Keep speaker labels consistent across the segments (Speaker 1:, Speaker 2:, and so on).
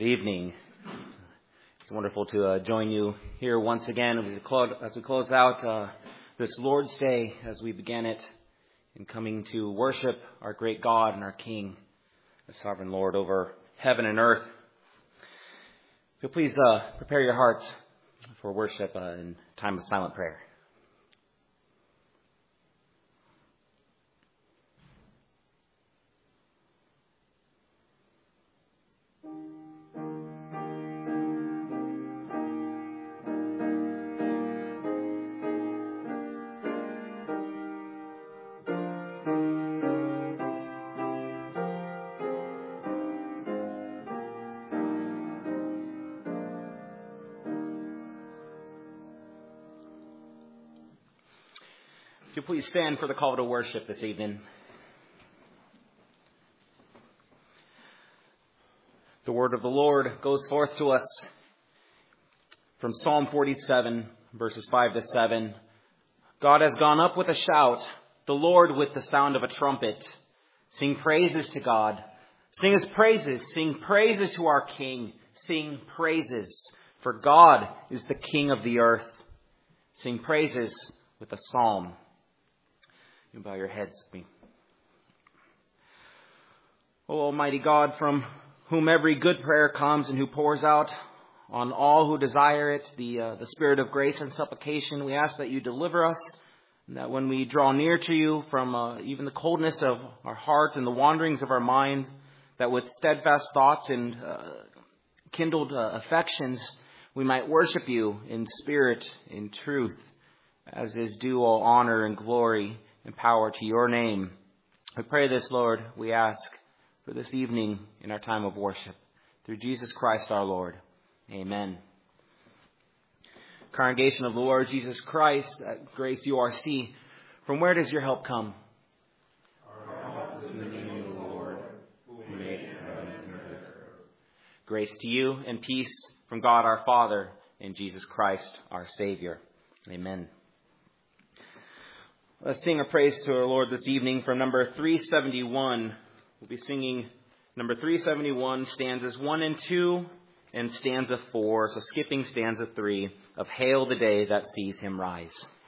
Speaker 1: evening. It's wonderful to join you here once again as we close out this Lord's Day, as we begin it in coming to worship our great God and our King, the sovereign Lord over heaven and earth. So please prepare your hearts for worship in time of silent prayer. Would you please stand for the call to worship this evening? The word of the Lord goes forth to us from Psalm 47, verses 5 to 7. God has gone up with a shout, the Lord with the sound of a trumpet. Sing praises to God. Sing his praises. Sing praises to our King. Sing praises, for God is the King of the earth. Sing praises with a psalm. You bow your heads with me. O Almighty God, from whom every good prayer comes and who pours out on all who desire it the spirit of grace and supplication, we ask that you deliver us, and that when we draw near to you from even the coldness of our hearts and the wanderings of our mind, that with steadfast thoughts and kindled affections, we might worship you in spirit, in truth, as is due all honor and glory and power to your name. We pray this, Lord, we ask for this evening in our time of worship. Through Jesus Christ our Lord. Amen. Congregation of the Lord Jesus Christ at Grace URC, from where does your help come?
Speaker 2: Our help is in the name of the Lord, who made heaven and earth.
Speaker 1: Grace to you and peace from God our Father and Jesus Christ our Savior. Amen. Let's sing a praise to our Lord this evening from number 371. We'll be singing number 371, stanzas 1 and 2, and stanza 4. So skipping stanza 3 of Hail the Day That Sees Him Rise.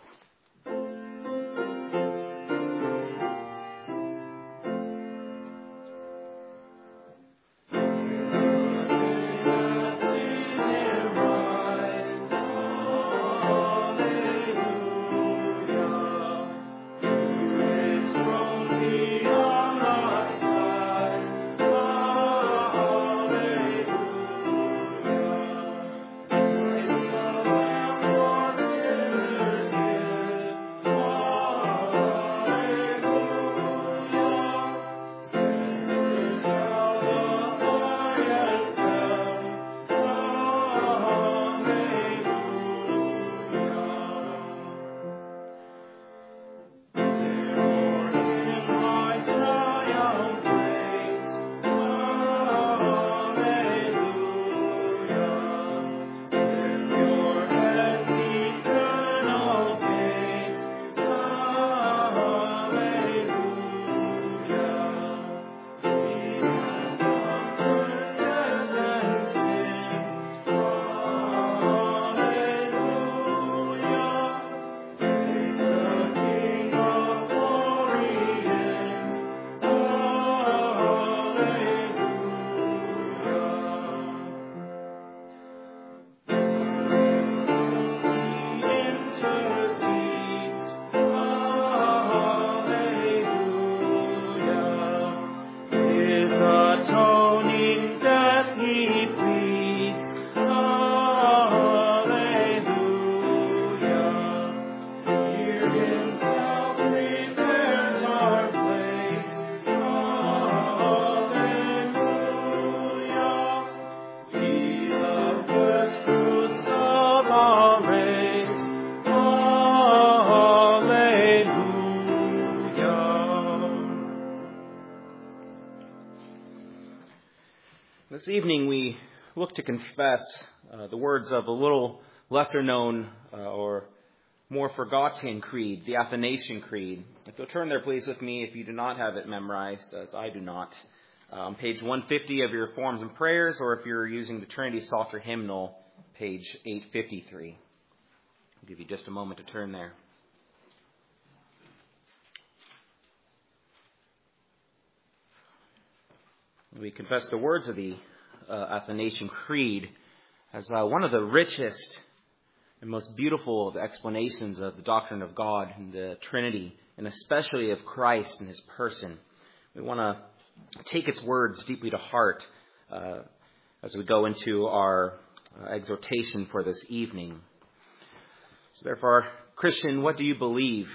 Speaker 1: This evening we look to confess the words of a little lesser known or more forgotten creed, the Athanasian Creed. If you'll turn there please with me, if you do not have it memorized, as I do not, on page 150 of your Forms and Prayers, or if you're using the Trinity Psalter Hymnal, page 853. I'll give you just a moment to turn there. We confess the words of the Athanasian Creed as one of the richest and most beautiful of explanations of the doctrine of God and the Trinity, and especially of Christ and his person. We want to take its words deeply to heart as we go into our exhortation for this evening. So therefore, Christian, what do you believe?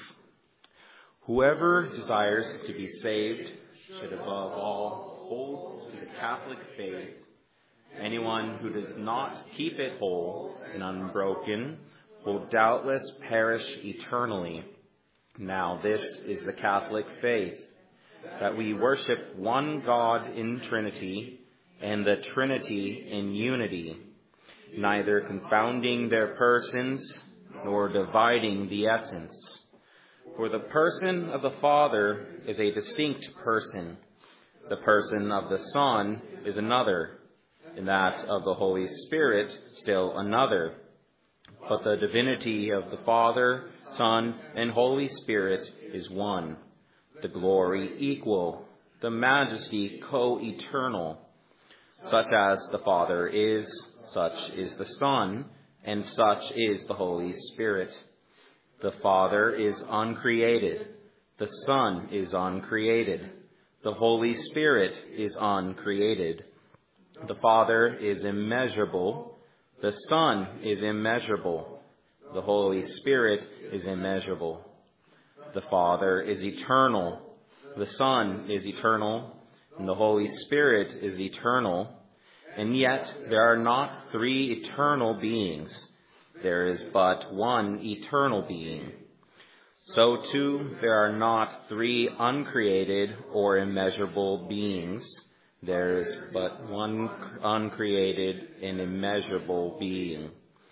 Speaker 1: Whoever desires to be saved should above all hold to the Catholic faith. Anyone who does not keep it whole and unbroken will doubtless perish eternally. Now this is the Catholic faith, that we worship one God in Trinity, and the Trinity in unity, neither confounding their persons nor dividing the essence. For the person of the Father is a distinct person. The person of the Son is another, and that of the Holy Spirit still another. But the divinity of the Father, Son, and Holy Spirit is one, the glory equal, the majesty co-eternal. Such as the Father is, such is the Son, and such is the Holy Spirit. The Father is uncreated, the Son is uncreated, the Holy Spirit is uncreated. The Father is immeasurable, the Son is immeasurable, the Holy Spirit is immeasurable. The Father is eternal, the Son is eternal, and the Holy Spirit is eternal. And yet there are not three eternal beings. There is but one eternal being. So too there are not three uncreated or immeasurable beings. There is but one uncreated and immeasurable being.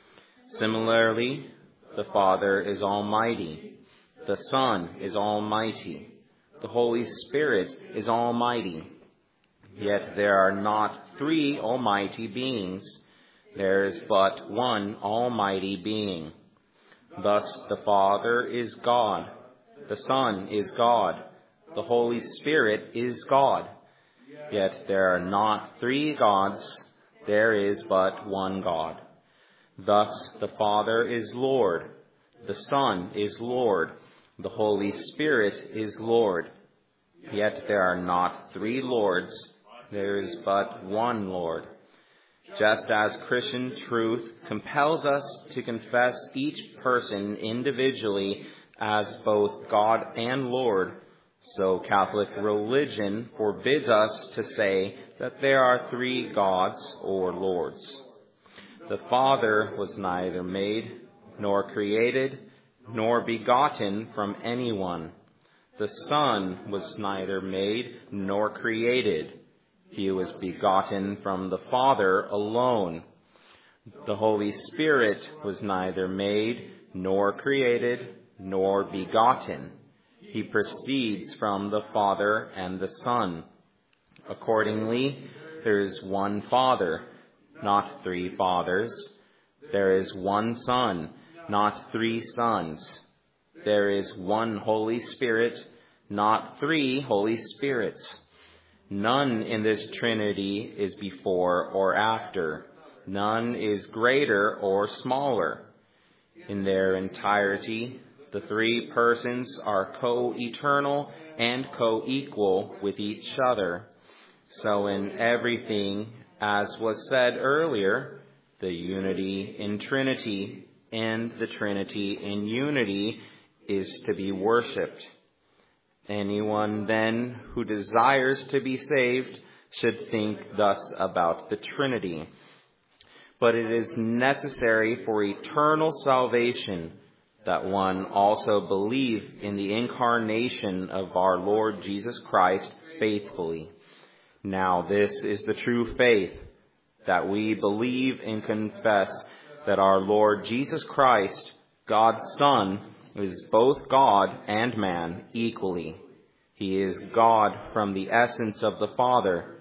Speaker 1: Similarly, the Father is almighty, the Son is almighty, the Holy Spirit is almighty. Yet there are not three almighty beings. There is but one almighty being. Thus the Father is God, the Son is God, the Holy Spirit is God. Yet there are not three gods, there is but one God. Thus the Father is Lord, the Son is Lord, the Holy Spirit is Lord. Yet there are not three Lords, there is but one Lord. Just as Christian truth compels us to confess each person individually as both God and Lord, so Catholic religion forbids us to say that there are three gods or lords. The Father was neither made, nor created, nor begotten from anyone. The Son was neither made, nor created. He was begotten from the Father alone. The Holy Spirit was neither made, nor created, nor begotten. He proceeds from the Father and the Son. Accordingly, there is one Father, not three fathers. There is one Son, not three sons. There is one Holy Spirit, not three Holy Spirits. None in this Trinity is before or after. None is greater or smaller. In their entirety, the three persons are co-eternal and co-equal with each other. So in everything, as was said earlier, the unity in Trinity and the Trinity in unity is to be worshipped. Anyone then who desires to be saved should think thus about the Trinity. But it is necessary for eternal salvation that one also believe in the incarnation of our Lord Jesus Christ faithfully. Now this is the true faith, that we believe and confess that our Lord Jesus Christ, God's Son, is both God and man equally. He is God from the essence of the Father,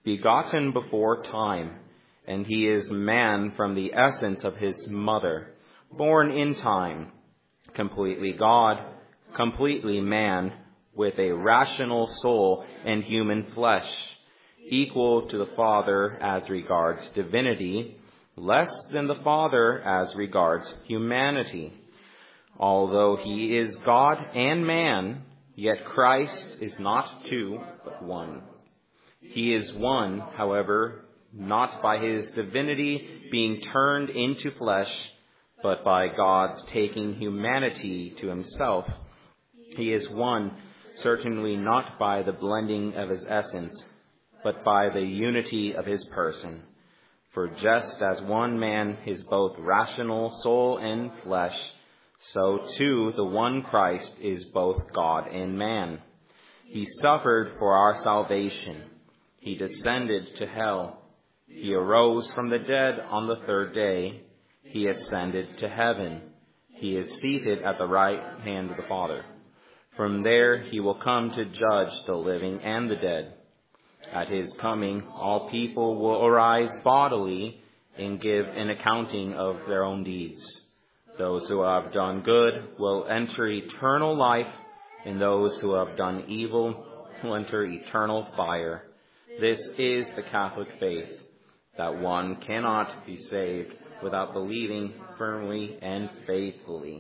Speaker 3: begotten before time, and he is man from the essence of his mother, born in time, completely God, completely man, with a rational soul and human flesh, equal to the Father as regards divinity, less than the Father as regards humanity. Although he is God and man, yet Christ is not two, but one. He is one, however, not by his divinity being turned into flesh, but by God's taking humanity to himself. He is one, certainly not by the blending of his essence, but by the unity of his person. For just as one man is both rational soul and flesh, so too the one Christ is both God and man. He suffered for our salvation. He descended to hell. He arose from the dead on the third day. He ascended to heaven. He is seated at the right hand of the Father. From there he will come to judge the living and the dead. At his coming, all people will arise bodily and give an accounting of their own deeds. Those who have done good will enter eternal life, and those who have done evil will enter eternal fire. This is the Catholic faith, that one cannot be saved without believing firmly and faithfully.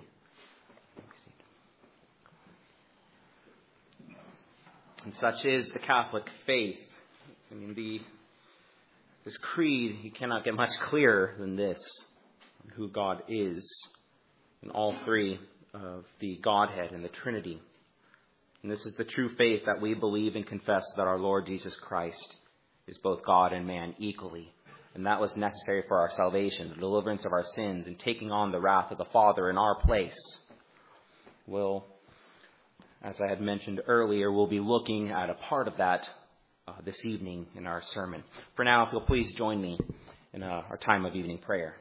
Speaker 3: And such is the Catholic faith. I mean, this creed, you cannot get much clearer than this, on who God is, in all three of the Godhead and the Trinity. And this is the true faith that we believe and confess, that our Lord Jesus Christ is both God and man equally. And that was necessary for our salvation, the deliverance of our sins, and taking on the wrath of the Father in our place. As I had mentioned earlier, we'll be looking at a part of that this evening in our sermon. For now, if you'll please join me in our time of evening prayer.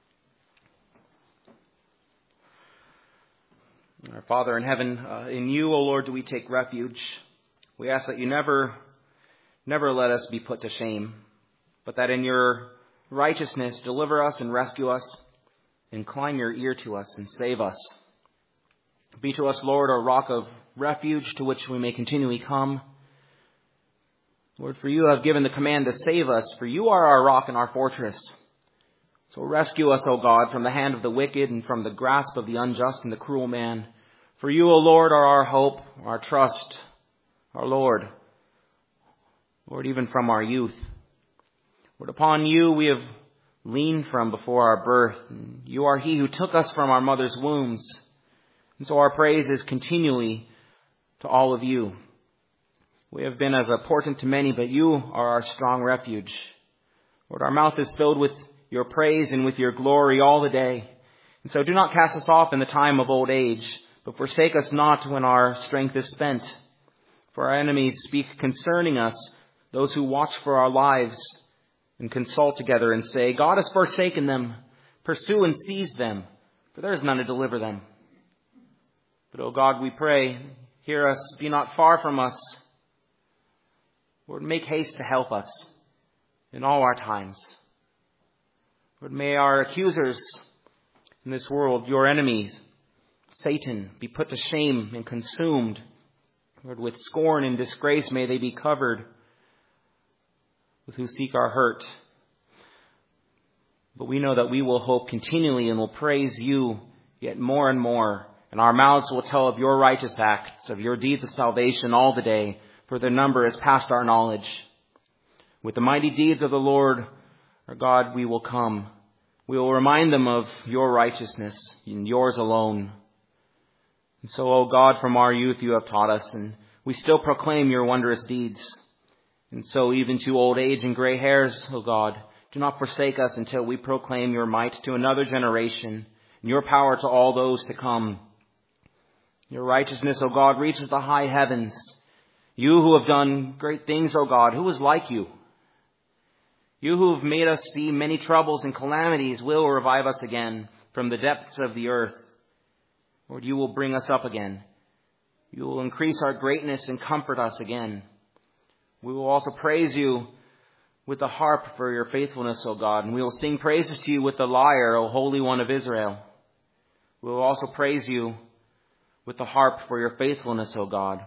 Speaker 3: Our Father in heaven, in you, O Lord, do we take refuge. We ask that you never let us be put to shame, but that in your righteousness deliver us and rescue us. Incline your ear to us and save us. Be to us, Lord, a rock of refuge to which we may continually come. Lord, for you have given the command to save us, for you are our rock and our fortress. So rescue us, O God, from the hand of the wicked and from the grasp of the unjust and the cruel man. For you, O Lord, are our hope, our trust, our Lord. Lord, even from our youth. Lord, upon you we have leaned from before our birth. And you are he who took us from our mother's wombs. And so our praise is continually to all of you. We have been as a portent to many, but you are our strong refuge. Lord, our mouth is filled with your praise and with your glory all the day. And so do not cast us off in the time of old age, but forsake us not when our strength is spent. For our enemies speak concerning us, those who watch for our lives, and consult together and say, God has forsaken them. Pursue and seize them, for there is none to deliver them. But, O God, we pray, hear us, be not far from us. Lord, make haste to help us in all our times. Lord, may our accusers in this world, your enemies, Satan, be put to shame and consumed. Lord, with scorn and disgrace may they be covered with who seek our hurt. But we know that we will hope continually and will praise you yet more and more. And our mouths will tell of your righteous acts, of your deeds of salvation all the day, for their number is past our knowledge. With the mighty deeds of the Lord, our God, we will come. We will remind them of your righteousness and yours alone. And so, O God, from our youth you have taught us, and we still proclaim your wondrous deeds. And so even to old age and gray hairs, O God, do not forsake us until we proclaim your might to another generation and your power to all those to come. Your righteousness, O God, reaches the high heavens. You who have done great things, O God, who is like you? You who have made us see many troubles and calamities will revive us again from the depths of the earth. Lord, you will bring us up again. You will increase our greatness and comfort us again. We will also praise you
Speaker 1: with the harp for your faithfulness, O God, and we will sing praises to you with the lyre, O Holy One of Israel. We will also praise you with the harp for your faithfulness, O God.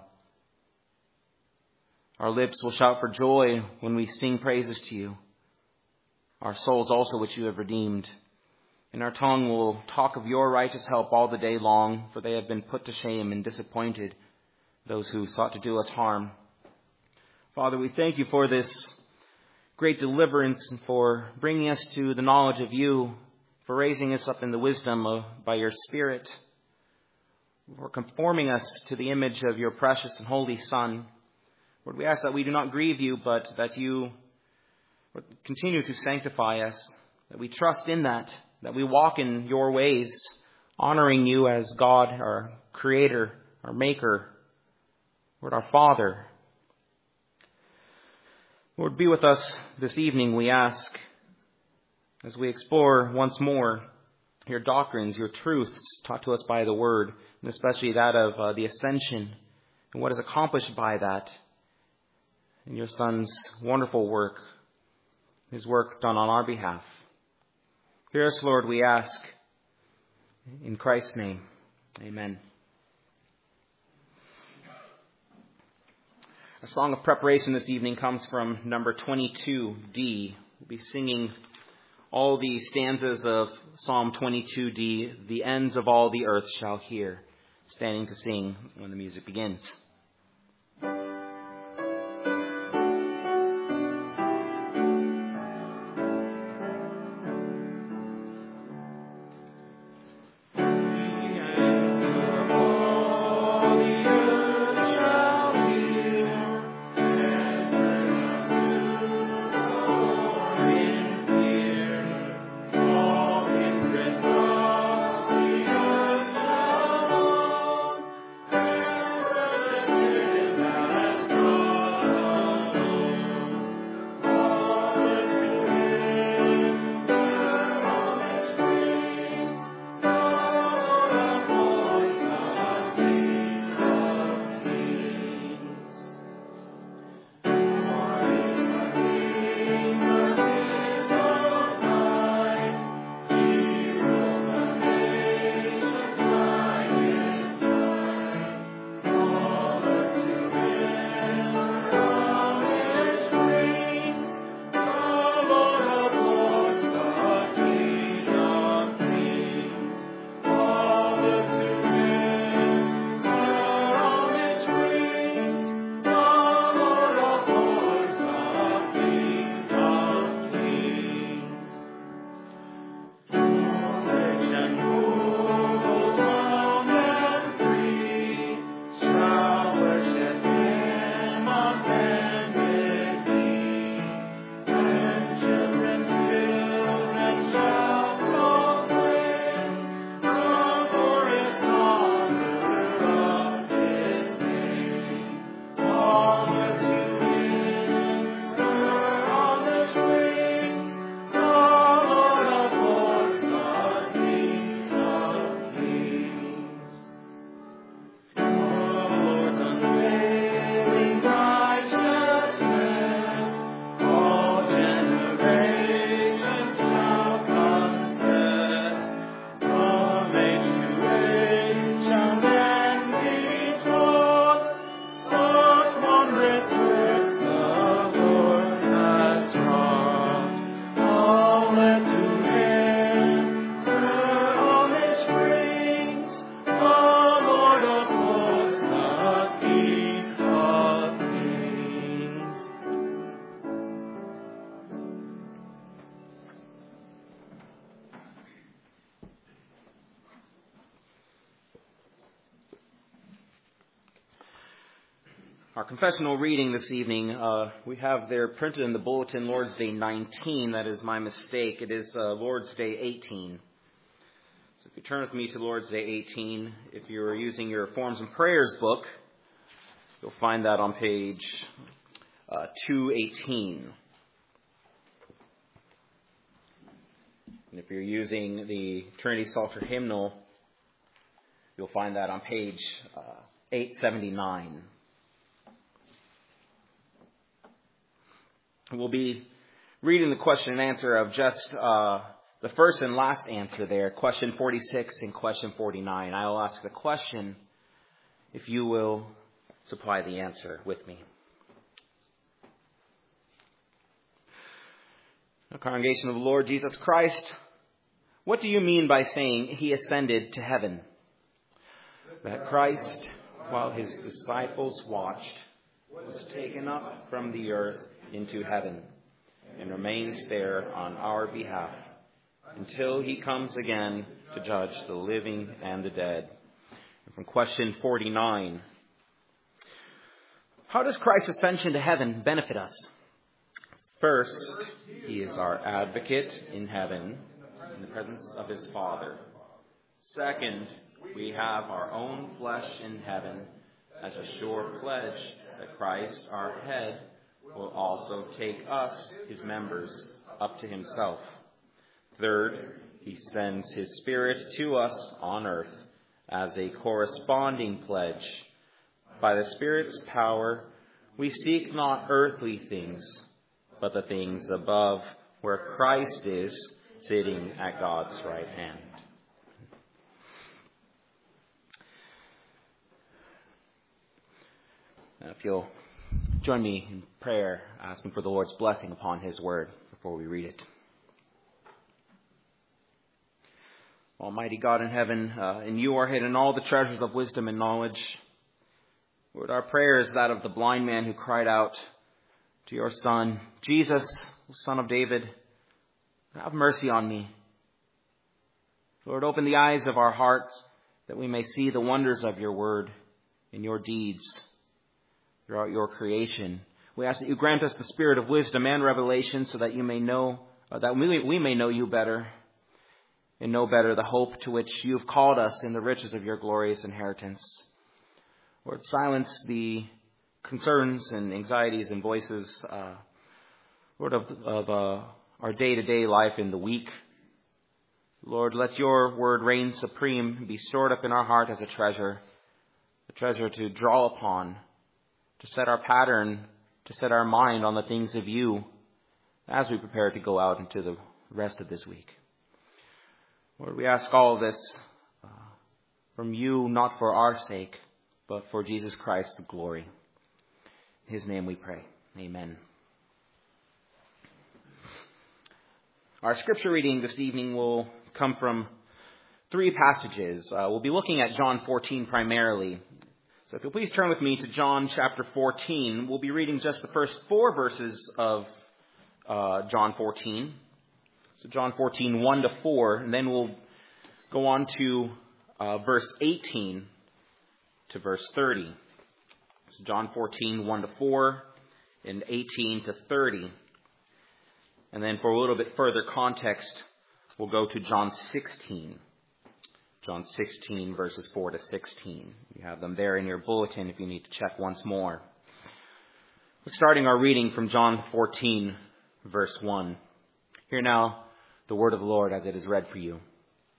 Speaker 1: Our lips will shout for joy when we sing praises to you. Our souls also which you have redeemed. And our tongue will talk of your righteous help all the day long, for they have been put to shame and disappointed, those who sought to do us harm. Father, we thank you for this great deliverance and for bringing us to the knowledge of you, for raising us up in the wisdom by your Spirit, for conforming us to the image of your precious and holy Son. Lord, we ask that we do not grieve you, but that you continue to sanctify us, that we trust in that we walk in your ways, honoring you as God, our Creator, our Maker, Lord, our Father. Lord, be with us this evening, we ask, as we explore once more your doctrines, your truths taught to us by the Word, and especially that of the ascension and what is accomplished by that in your Son's wonderful work, his work done on our behalf. Hear us, Lord, we ask. In Christ's name, amen. Our song of preparation this evening comes from number 22D. We'll be singing all the stanzas of Psalm 22D, "The ends of all the earth shall hear," standing to sing when the music begins. Our confessional reading this evening, we have there printed in the bulletin Lord's Day 19. That is my mistake. It is Lord's Day 18. So if you turn with me to Lord's Day 18, if you're using your Forms and Prayers book, you'll find that on page 218. And if you're using the Trinity Psalter hymnal, you'll find that on page 879. We'll be reading the question and answer of just the first and last answer there, question 46 and question 49. I will ask the question if you will supply the answer with me. The congregation of the Lord Jesus Christ, what do you mean by saying he ascended to heaven? That Christ, while his disciples watched, was taken up from the earth into heaven and remains there on our behalf until he comes again to judge the living and the dead. And from question 49, how does Christ's ascension to heaven benefit us? First, he is our advocate in heaven in the presence of his Father. Second, we have our own flesh in heaven as a sure pledge that Christ, our head, will also take us, his members, up to himself. Third, he sends his Spirit to us on earth as a corresponding pledge. By the Spirit's power, we seek not earthly things, but the things above, where Christ is, sitting at God's right hand. Now, if you'll join me in prayer, asking for the Lord's blessing upon his word before we read it. Almighty God in heaven, in you are hidden all the treasures of wisdom and knowledge. Lord, our prayer is that of the blind man who cried out to your Son, Jesus, Son of David, have mercy on me. Lord, open the eyes of our hearts that we may see the wonders of your word and your deeds throughout your creation. We ask that you grant us the spirit of wisdom and revelation so that you may know, that we may know you better and know better the hope to which you have called us in the riches of your glorious inheritance. Lord, silence the concerns and anxieties and voices, Lord, of our day-to-day life in the week. Lord, let your word reign supreme, be stored up in our heart as a treasure to draw upon, to set our pattern, to set our mind on the things of you as we prepare to go out into the rest of this week. Lord, we ask all of this from you, not for our sake, but for Jesus Christ's glory. In his name we pray. Amen. Our scripture reading this evening will come from three passages. We'll be looking at John 14 primarily. So if you'll please turn with me to John chapter 14. We'll be reading just the first 4 verses of John 14. So John 14, 1 to 4, and then we'll go on to verse 18 to verse 30. So John 14, 1 to 4, and 18 to 30. And then for a little bit further context, we'll go to John 16. John 16, verses 4 to 16. You have them there in your bulletin if you need to check once more. We're starting our reading from John 14, verse 1. Hear now the word of the Lord as it is read for you.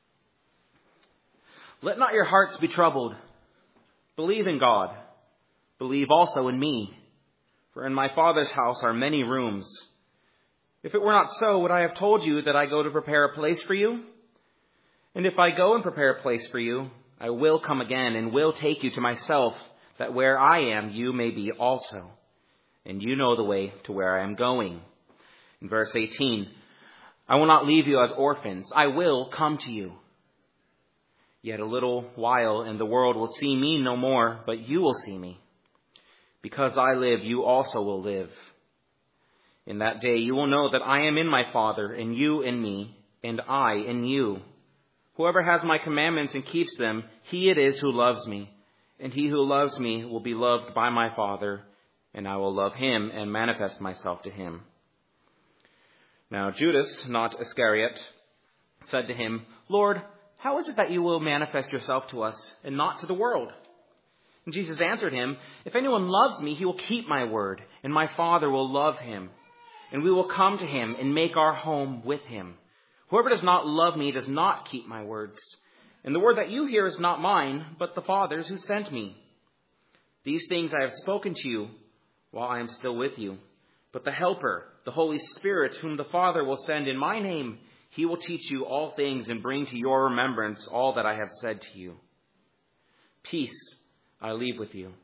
Speaker 1: Let not your hearts be troubled. Believe in God. Believe also in me. For in my Father's house are many rooms. If it were not so, would I have told you that I go to prepare a place for you? And if I go and prepare a place for you, I will come again and will take you to myself, that where I am, you may be also. And you know the way to where I am going. In verse 18, I will not leave you as orphans. I will come to you. Yet a little while, and the world will see me no more, but you will see me. Because I live, you also will live. In that day you will know that I am in my Father, and you in me, and I in you. Whoever has my commandments and keeps them, he it is who loves me. And he who loves me will be loved by my Father, and I will love him and manifest myself to him. Now Judas, not Iscariot, said to him, Lord, how is it that you will manifest yourself to us and not to the world? And Jesus answered him, if anyone loves me, he will keep my word, and my Father will love him. And we will come to him and make our home with him. Whoever does not love me does not keep my words. And the word that you hear is not mine, but the Father's who sent me. These things I have spoken to you while I am still with you. But the Helper, The Holy Spirit, whom the Father will send in my name, he will teach you all things and bring to your remembrance all that I have said to you. Peace I leave with you.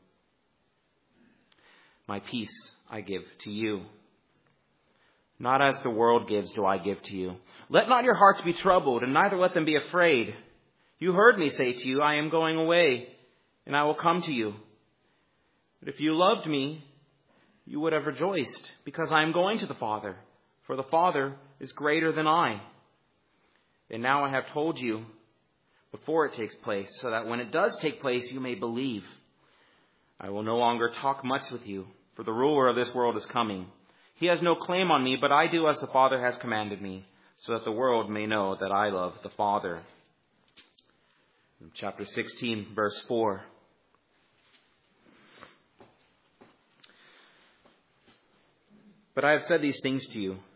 Speaker 1: My peace I give to you. Not as the world gives do I give to you. Let not your hearts be troubled, and neither let them be afraid. You heard me say to you, I am going away, and I will come to you. But if you loved me, you would have rejoiced, because I am going to the Father, for the Father is greater than I. And now I have told you before it takes place, so that when it does take place, you may believe. I will no longer talk much with you, for the ruler of this world is coming. He has no claim on me, but I do as the Father has commanded me, so that the world may know that I love the Father. Chapter 16, verse 4. But I have said these things to you.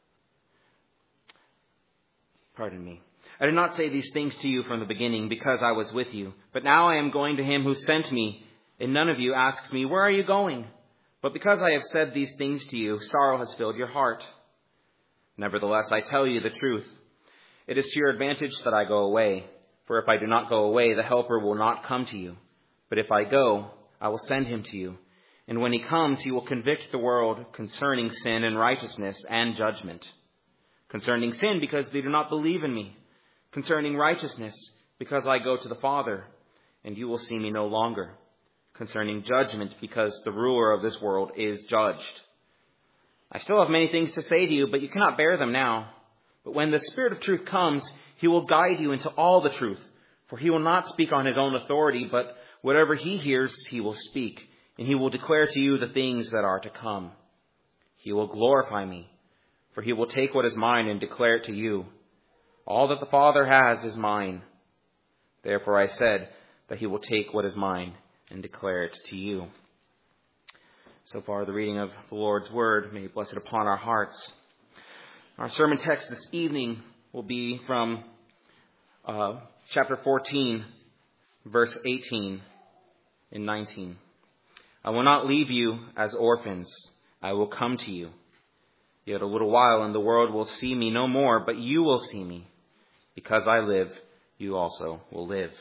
Speaker 1: Pardon me. I did not say these things to you from the beginning because I was with you. But now I am going to him who sent me, and none of you asks me, where are you going? But because I have said these things to you, sorrow has filled your heart. Nevertheless, I tell you the truth. It is to your advantage that I go away. For if I do not go away, the Helper will not come to you. But if I go, I will send him to you. And when he comes, he will convict the world concerning sin and righteousness and judgment. Concerning sin, because they do not believe in me. Concerning righteousness, because I go to the Father, and you will see me no longer. Concerning judgment, because the ruler of this world is judged. I still have many things to say to you, but you cannot bear them now. But when the Spirit of truth comes, he will guide you into all the truth. For he will not speak on his own authority, but whatever he hears, he will speak. And he will declare to you the things that are to come. He will glorify me, for he will take what is mine and declare it to you. All that the Father has is mine. Therefore I said that he will take what is mine and declare it to you. So far, the reading of the Lord's Word. May he bless it upon our hearts. Our sermon text this evening will be from chapter 14, verse 18 and 19. I will not leave you as orphans. I will come to you. Yet a little while, and the world will see me no more, but you will see me. Because I live, you also will live.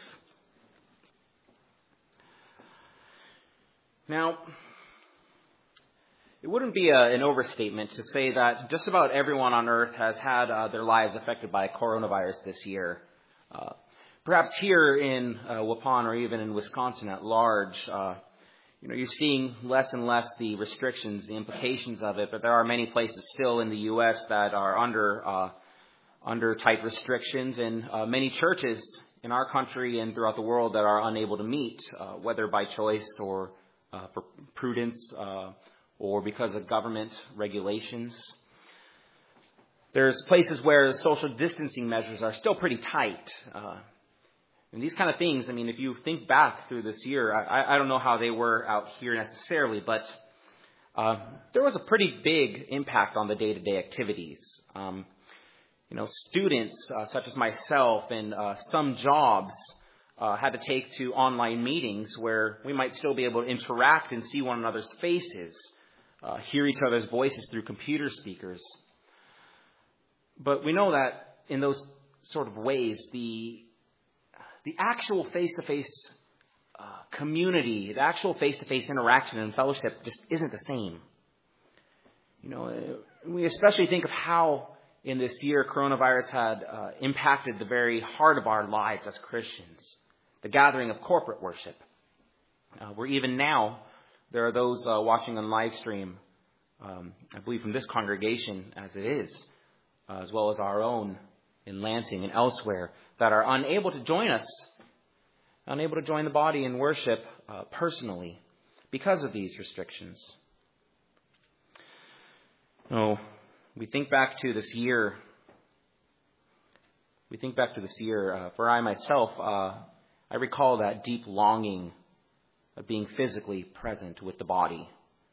Speaker 1: Now, it wouldn't be an overstatement to say that just about everyone on earth has had their lives affected by coronavirus this year. Perhaps here in Waupun or even in Wisconsin at large, you're seeing less and less the restrictions, the implications of it, but there are many places still in the U.S. that are under tight restrictions, and many churches in our country and throughout the world that are unable to meet, whether by choice or for prudence or because of government regulations. There's places where social distancing measures are still pretty tight. And these kind of things, if you think back through this year, I don't know how they were out here necessarily, but there was a pretty big impact on the day-to-day activities. Students such as myself and some jobs had to take to online meetings where we might still be able to interact and see one another's faces, hear each other's voices through computer speakers. But we know that in those sort of ways, the actual face-to-face community, the actual face-to-face interaction and fellowship just isn't the same. We especially think of how in this year coronavirus had impacted the very heart of our lives as Christians, the gathering of corporate worship, where even now there are those watching on live stream, I believe from this congregation as it is, as well as our own in Lansing and elsewhere, that are unable to join us, unable to join the body in worship personally because of these restrictions. We think back to this year. For I myself, I recall that deep longing of being physically present with the body.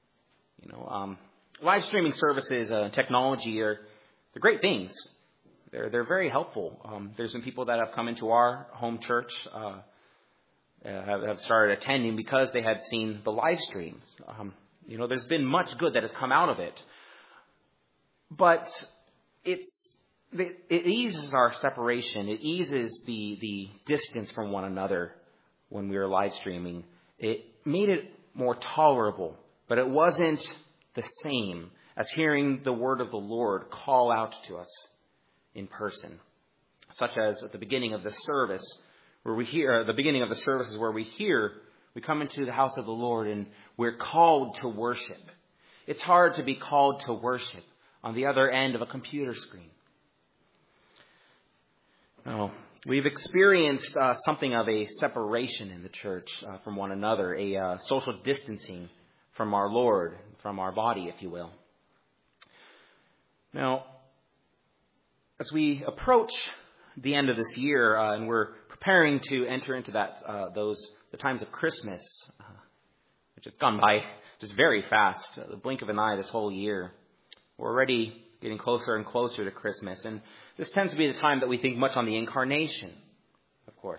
Speaker 1: Live streaming services, technology they're great things. They're very helpful. There's some people that have come into our home church, have started attending because they had seen the live streams. There's been much good that has come out of it. But it eases our separation. It eases the distance from one another when we were live streaming. It made it more tolerable, but it wasn't the same as hearing the word of the Lord call out to us in person, such as at the beginning of the service, where we hear the beginning of the services where we come into the house of the Lord and we're called to worship. It's hard to be called to worship on the other end of a computer screen. Now, we've experienced something of a separation in the church from one another, a social distancing from our Lord, from our body, if you will. Now, as we approach the end of this year and we're preparing to enter into the times of Christmas, which has gone by just very fast, the blink of an eye this whole year. We're already getting closer and closer to Christmas, and this tends to be the time that we think much on the incarnation, of course.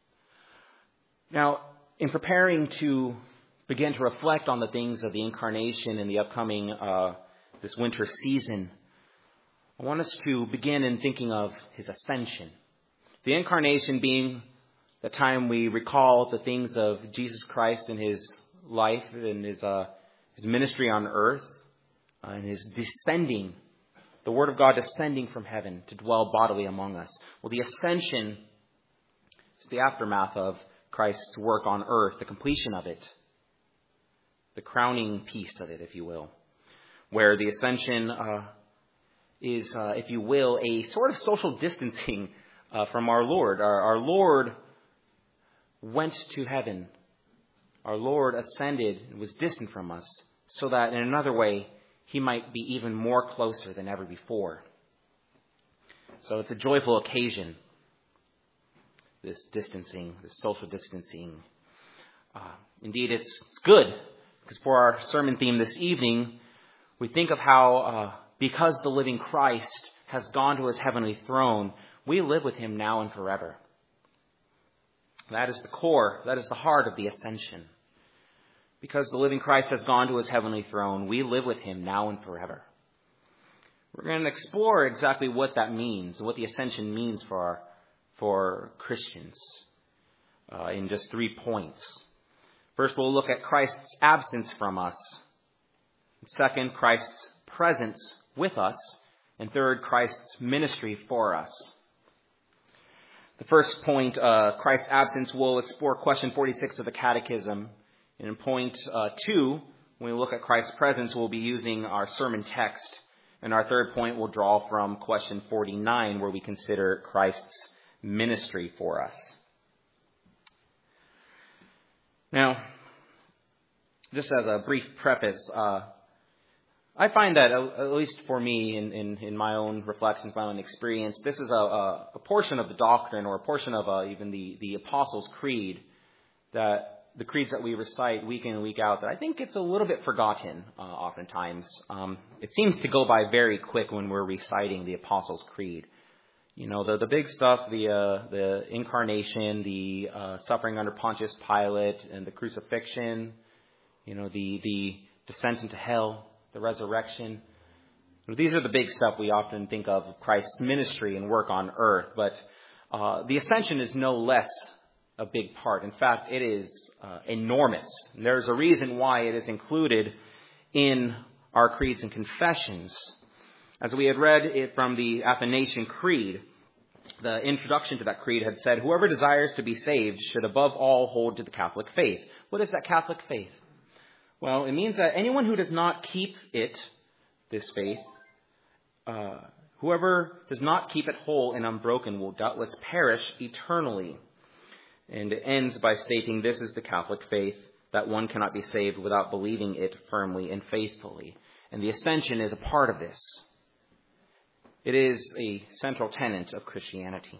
Speaker 1: Now, in preparing to begin to reflect on the things of the incarnation in the upcoming this winter season, I want us to begin in thinking of his ascension. The incarnation being the time we recall the things of Jesus Christ and his life and his ministry on earth and his descending, the Word of God descending from heaven to dwell bodily among us. Well, the ascension is the aftermath of Christ's work on earth, the completion of it, the crowning piece of it, if you will, where the ascension is, if you will, a sort of social distancing from our Lord. Our Lord went to heaven. Our Lord ascended and was distant from us so that in another way he might be even more closer than ever before. So it's a joyful occasion, this distancing, this social distancing. Indeed, it's good, because for our sermon theme this evening, we think of how because the living Christ has gone to his heavenly throne, we live with him now and forever. That is the core, that is the heart of the ascension. Because the living Christ has gone to his heavenly throne, we live with him now and forever. We're going to explore exactly what that means, what the ascension means for Christians in just 3 points. First, we'll look at Christ's absence from us. Second, Christ's presence with us. And third, Christ's ministry for us. The first point, Christ's absence, we'll explore question 46 of the Catechism. And in point 2, when we look at Christ's presence, we'll be using our sermon text. And our third point will draw from question 49, where we consider Christ's ministry for us. Now, just as a brief preface, I find that, at least for me, in my own reflections, my own experience, this is a portion of the doctrine, or a portion of even the Apostles' Creed, that the creeds that we recite week in and week out, that I think it's a little bit forgotten oftentimes. It seems to go by very quick when we're reciting the Apostles' Creed. You know, the big stuff, the incarnation, the suffering under Pontius Pilate, and the crucifixion, you know, the descent into hell, the resurrection. These are the big stuff we often think of Christ's ministry and work on earth. But the ascension is no less a big part. In fact, it is enormous. And there's a reason why it is included in our creeds and confessions. As we had read it from the Athanasian Creed, the introduction to that creed had said, whoever desires to be saved should above all hold to the Catholic faith. What is that Catholic faith? Well, it means that anyone who does not keep this faith, whoever does not keep it whole and unbroken will doubtless perish eternally. And it ends by stating this is the Catholic faith, that one cannot be saved without believing it firmly and faithfully. And the ascension is a part of this. It is a central tenet of Christianity.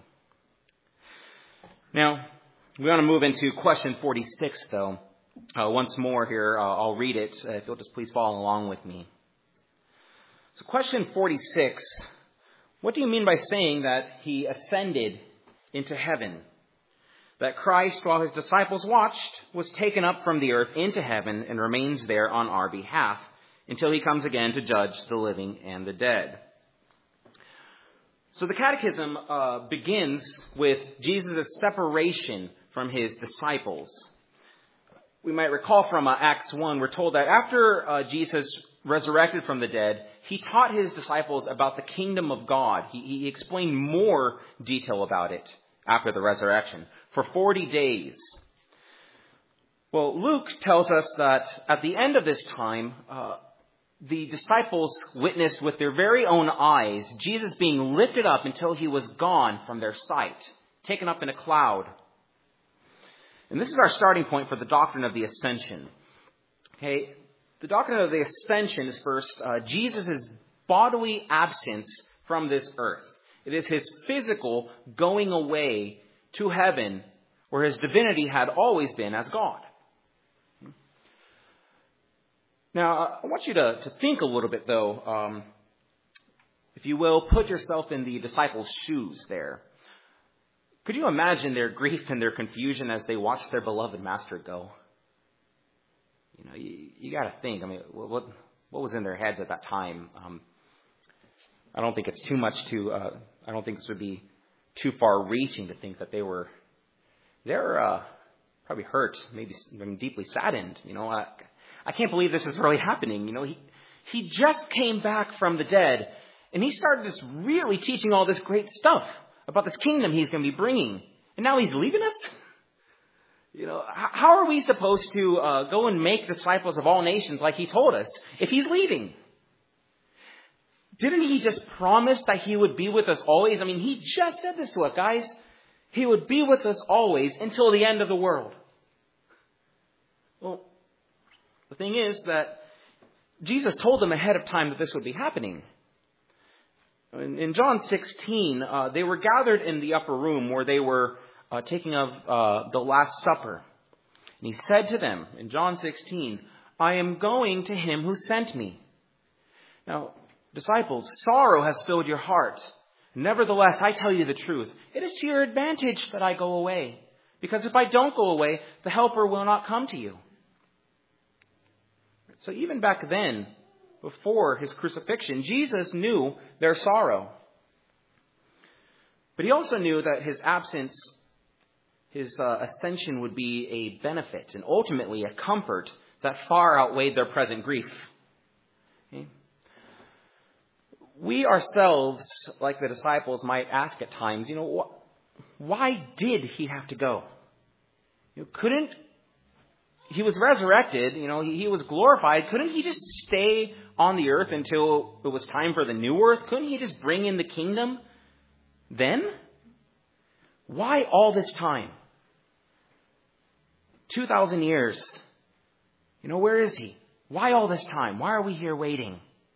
Speaker 1: Now, we want to move into question 46, though. Once more here, I'll read it, if you'll just please follow along with me. So question 46, what do you mean by saying that he ascended into heaven? That Christ, while his disciples watched, was taken up from the earth into heaven and remains there on our behalf. until he comes again to judge the living and the dead. So the Catechism begins with Jesus' separation from his disciples. We might recall from Acts 1, we're told that after Jesus resurrected from the dead, he taught his disciples about the kingdom of God. He explained more detail about it after the resurrection for 40 days. Well, Luke tells us that at the end of this time, the disciples witnessed with their very own eyes Jesus being lifted up until he was gone from their sight, taken up in a cloud. And this is our starting point for the doctrine of the ascension. Okay, the doctrine of the ascension is first Jesus' bodily absence from this earth. It is his physical going away to heaven, where his divinity had always been as God. Now, I want you to think a little bit, though. If you will, put yourself in the disciples' shoes there. Could you imagine their grief and their confusion as they watched their beloved master go? You know, you got to think. I mean, what was in their heads at that time? I don't think it's too much to. I don't think this would be too far-reaching to think that they're probably hurt, maybe deeply saddened. You know, I can't believe this is really happening. You know, he just came back from the dead, and he started just really teaching all this great stuff about this kingdom he's going to be bringing, and now he's leaving us. You know, how are we supposed to go and make disciples of all nations like he told us if he's leaving? Didn't he just promise that he would be with us always? I mean, he just said this to us, guys. He would be with us always until the end of the world. Well, the thing is that Jesus told them ahead of time that this would be happening. In John 16, they were gathered in the upper room where they were taking of the Last Supper. And he said to them in John 16, "I am going to him who sent me." Now, disciples, sorrow has filled your heart. Nevertheless, I tell you the truth. It is to your advantage that I go away. Because if I don't go away, the Helper will not come to you. So even back then, before his crucifixion, Jesus knew their sorrow. But he also knew that his absence, his ascension would be a benefit and ultimately a comfort that far outweighed their present grief. Okay? We ourselves, like the disciples, might ask at times, you know, why did he have to go? You know, he was resurrected, you know, he was glorified. Couldn't he just stay on the earth until it was time for the new earth? Couldn't he just bring in the kingdom then? Why all this time? 2,000 years. You know, where is he? Why all this time? Why are we here waiting?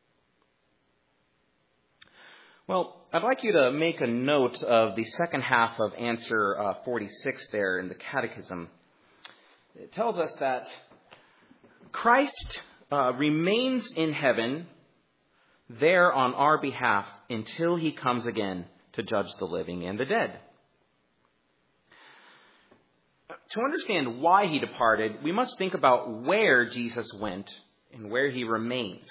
Speaker 1: Well, I'd like you to make a note of the second half of answer 46 there in the Catechism. It tells us that Christ remains in heaven there on our behalf until he comes again to judge the living and the dead. To understand why he departed, we must think about where Jesus went and where he remains.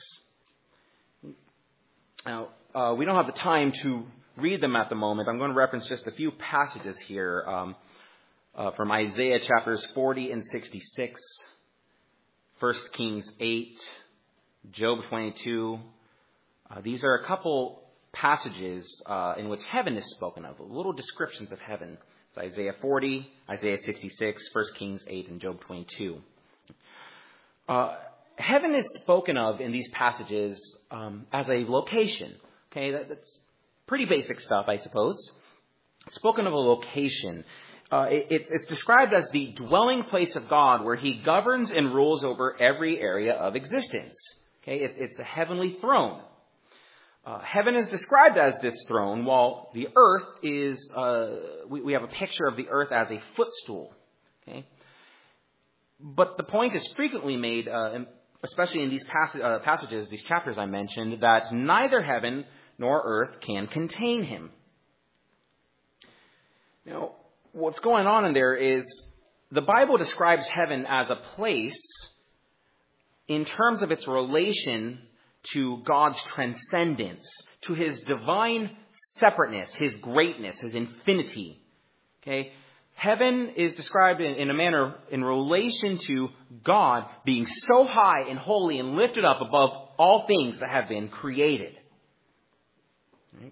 Speaker 1: Now, we don't have the time to read them at the moment. I'm going to reference just a few passages here from Isaiah chapters 40 and 66, 1 Kings 8, Job 22. These are a couple passages in which heaven is spoken of, little descriptions of heaven. It's Isaiah 40, Isaiah 66, 1 Kings 8, and Job 22. Heaven is spoken of in these passages as a location. Okay, that's pretty basic stuff, I suppose. It's spoken of a location. It's described as the dwelling place of God, where he governs and rules over every area of existence. Okay, it's a heavenly throne. Heaven is described as this throne, while the earth is, we have a picture of the earth as a footstool. Okay, but the point is frequently made, especially in these passages, these chapters I mentioned, that neither heaven nor earth can contain him. Now, what's going on in there is the Bible describes heaven as a place in terms of its relation to God's transcendence, to his divine separateness, his greatness, his infinity. Okay? Heaven is described in a manner in relation to God being so high and holy and lifted up above all things that have been created. Right?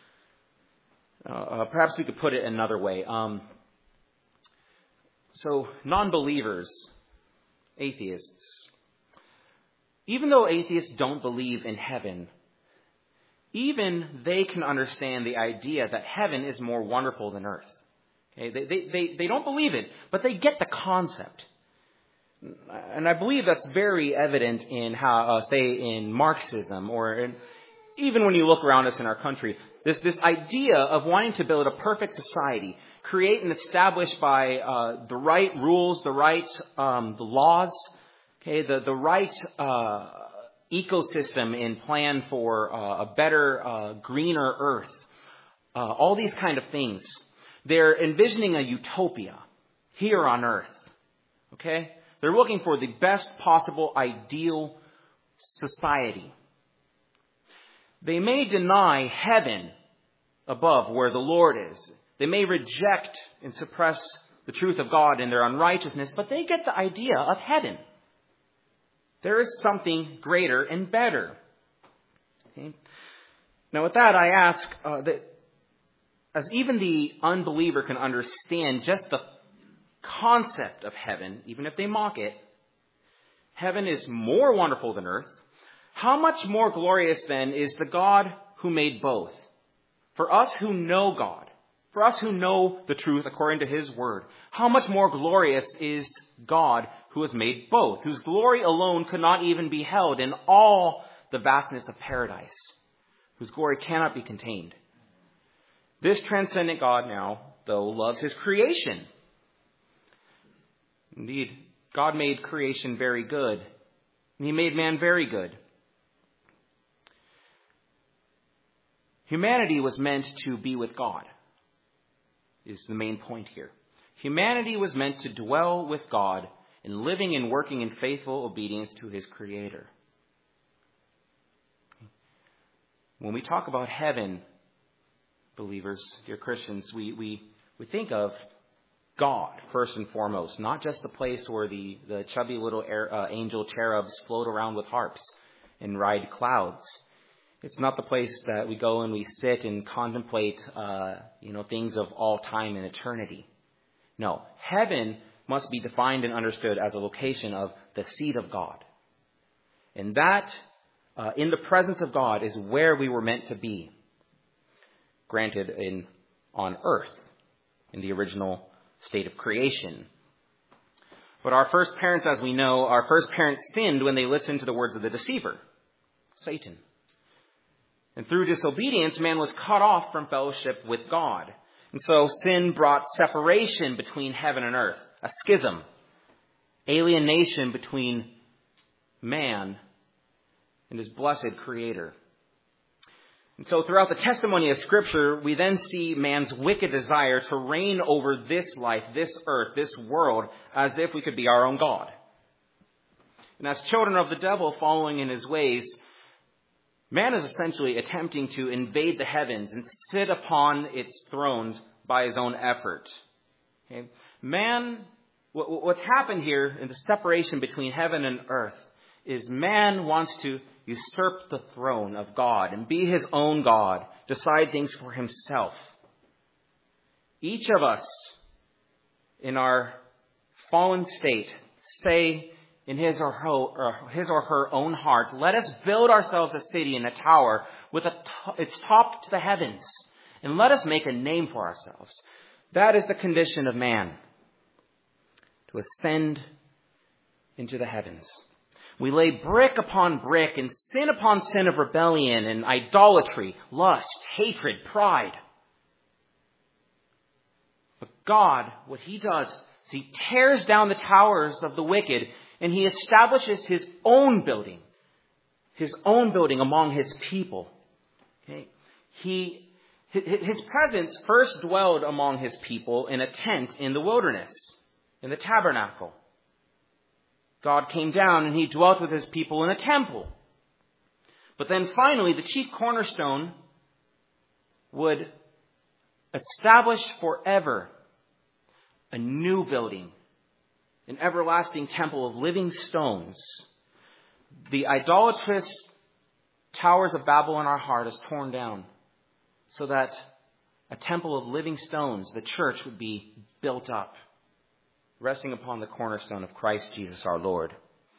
Speaker 1: Perhaps we could put it another way. So non-believers, atheists, even though atheists don't believe in heaven, even they can understand the idea that heaven is more wonderful than earth. Okay? They don't believe it, but they get the concept. And I believe that's very evident in how, say, in Marxism, or even when you look around us in our country. This idea of wanting to build a perfect society, create and establish by the right rules, the right the laws, okay, the right ecosystem and plan for a better, greener earth. All these kind of things. They're envisioning a utopia here on earth. Okay? They're looking for the best possible ideal society. They may deny heaven above where the Lord is. They may reject and suppress the truth of God in their unrighteousness, but they get the idea of heaven. There is something greater and better. Okay? Now with that, I ask that as even the unbeliever can understand just the concept of heaven, even if they mock it, heaven is more wonderful than earth. How much more glorious then is the God who made both? For us who know God, for us who know the truth according to his word, how much more glorious is God who has made both, whose glory alone could not even be held in all the vastness of paradise, whose glory cannot be contained. This transcendent God now, though, loves his creation. Indeed, God made creation very good. And he made man very good. Humanity was meant to be with God, is the main point here. Humanity was meant to dwell with God and living and working in faithful obedience to his Creator. When we talk about heaven, believers, dear Christians, we think of God first and foremost, not just the place where the chubby little angel cherubs float around with harps and ride clouds. It's not the place that we go and we sit and contemplate, things of all time and eternity. No, heaven must be defined and understood as a location of the seat of God. And that, in the presence of God, is where we were meant to be. Granted, on earth, in the original state of creation. But our first parents, as we know, our first parents sinned when they listened to the words of the deceiver, Satan. And through disobedience, man was cut off from fellowship with God. And so sin brought separation between heaven and earth, a schism, alienation between man and his blessed Creator. And so throughout the testimony of Scripture, we then see man's wicked desire to reign over this life, this earth, this world, as if we could be our own God. And as children of the devil following in his ways, man is essentially attempting to invade the heavens and sit upon its thrones by his own effort. Okay? Man, what's happened here in the separation between heaven and earth is man wants to usurp the throne of God and be his own God, decide things for himself. Each of us in our fallen state say in his or her own heart, let us build ourselves a city and a tower with its top to the heavens, and let us make a name for ourselves. That is the condition of man, to ascend into the heavens. We lay brick upon brick and sin upon sin of rebellion and idolatry, lust, hatred, pride. But God, what he does is he tears down the towers of the wicked and he establishes his own building among his people. Okay? His presence first dwelled among his people in a tent in the wilderness, in the tabernacle. God came down and he dwelt with his people in a temple. But then finally, the chief cornerstone would establish forever a new building, an everlasting temple of living stones. The idolatrous towers of Babel in our heart is torn down so that a temple of living stones, the church, would be built up, resting upon the cornerstone of Christ Jesus our Lord.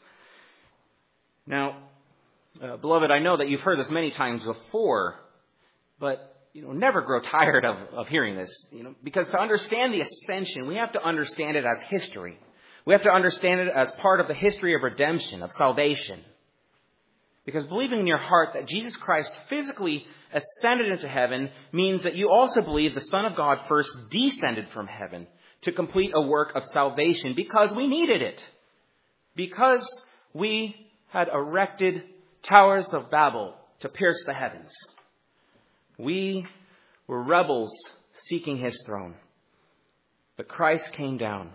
Speaker 1: Now, beloved, I know that you've heard this many times before, but never grow tired of hearing this. Because to understand the ascension, we have to understand it as history. We have to understand it as part of the history of redemption, of salvation. Because believing in your heart that Jesus Christ physically ascended into heaven means that you also believe the Son of God first descended from heaven to complete a work of salvation because we needed it. Because we had erected towers of Babel to pierce the heavens. We were rebels seeking his throne. But Christ came down.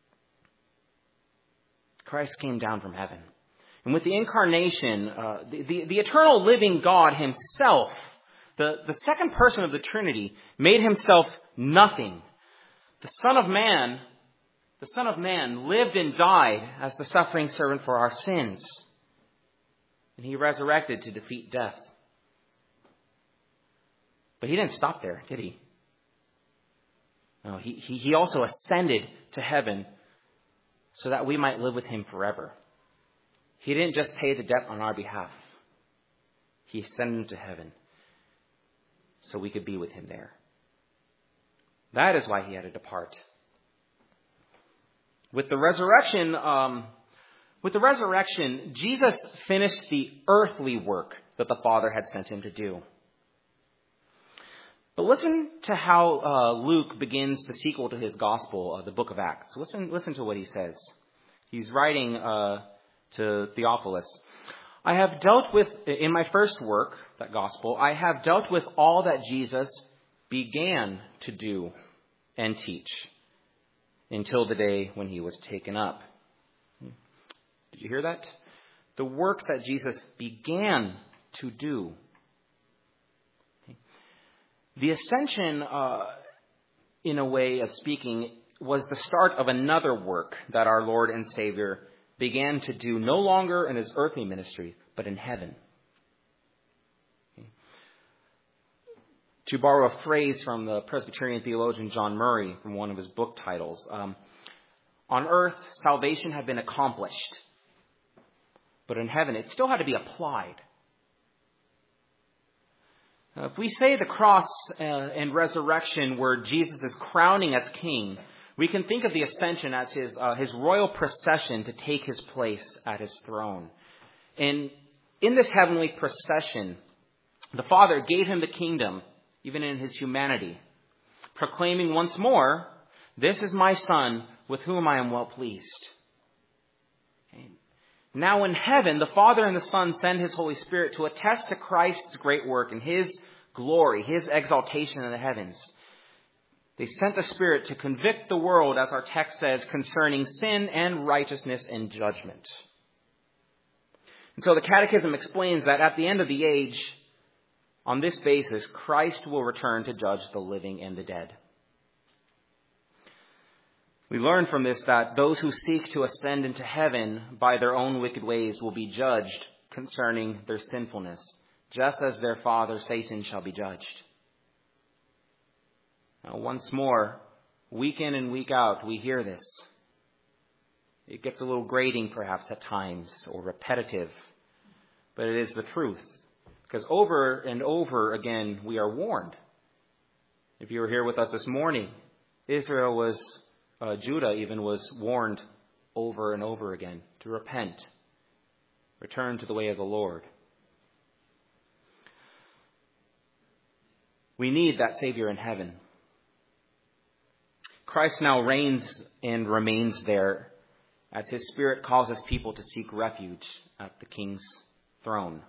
Speaker 1: Christ came down from heaven. And with the incarnation, the eternal living God himself, the second person of the Trinity, made himself nothing. The Son of Man lived and died as the suffering servant for our sins. And he resurrected to defeat death. But he didn't stop there, did he? No, he also ascended to heaven so that we might live with him forever. He didn't just pay the debt on our behalf. He ascended to heaven so we could be with him there. That is why he had to depart. With the resurrection, Jesus finished the earthly work that the Father had sent him to do. But listen to how Luke begins the sequel to his gospel, the book of Acts. Listen to what he says. He's writing to Theophilus. I have dealt with, in my first work, that gospel, I have dealt with all that Jesus began to do and teach until the day when he was taken up. Did you hear that? The work that Jesus began to do. The ascension, in a way of speaking, was the start of another work that our Lord and Savior began to do, no longer in his earthly ministry, but in heaven. To borrow a phrase from the Presbyterian theologian John Murray from one of his book titles, on earth, salvation had been accomplished, but in heaven, it still had to be applied. If we say the cross and resurrection were Jesus' crowning as king, we can think of the ascension as his royal procession to take his place at his throne. And in this heavenly procession, the Father gave him the kingdom, even in his humanity, proclaiming once more, "This is my Son, with whom I am well pleased." Now in heaven, the Father and the Son send his Holy Spirit to attest to Christ's great work and his glory, his exaltation in the heavens. They sent the Spirit to convict the world, as our text says, concerning sin and righteousness and judgment. And so the Catechism explains that at the end of the age, on this basis, Christ will return to judge the living and the dead. We learn from this that those who seek to ascend into heaven by their own wicked ways will be judged concerning their sinfulness, just as their father Satan shall be judged. Now, once more, week in and week out, we hear this. It gets a little grating perhaps at times, or repetitive, but it is the truth. Because over and over again, we are warned. If you were here with us this morning, Judah even was warned over and over again to repent, return to the way of the Lord. We need that Savior in heaven. Christ now reigns and remains there as his Spirit causes people to seek refuge at the King's throne,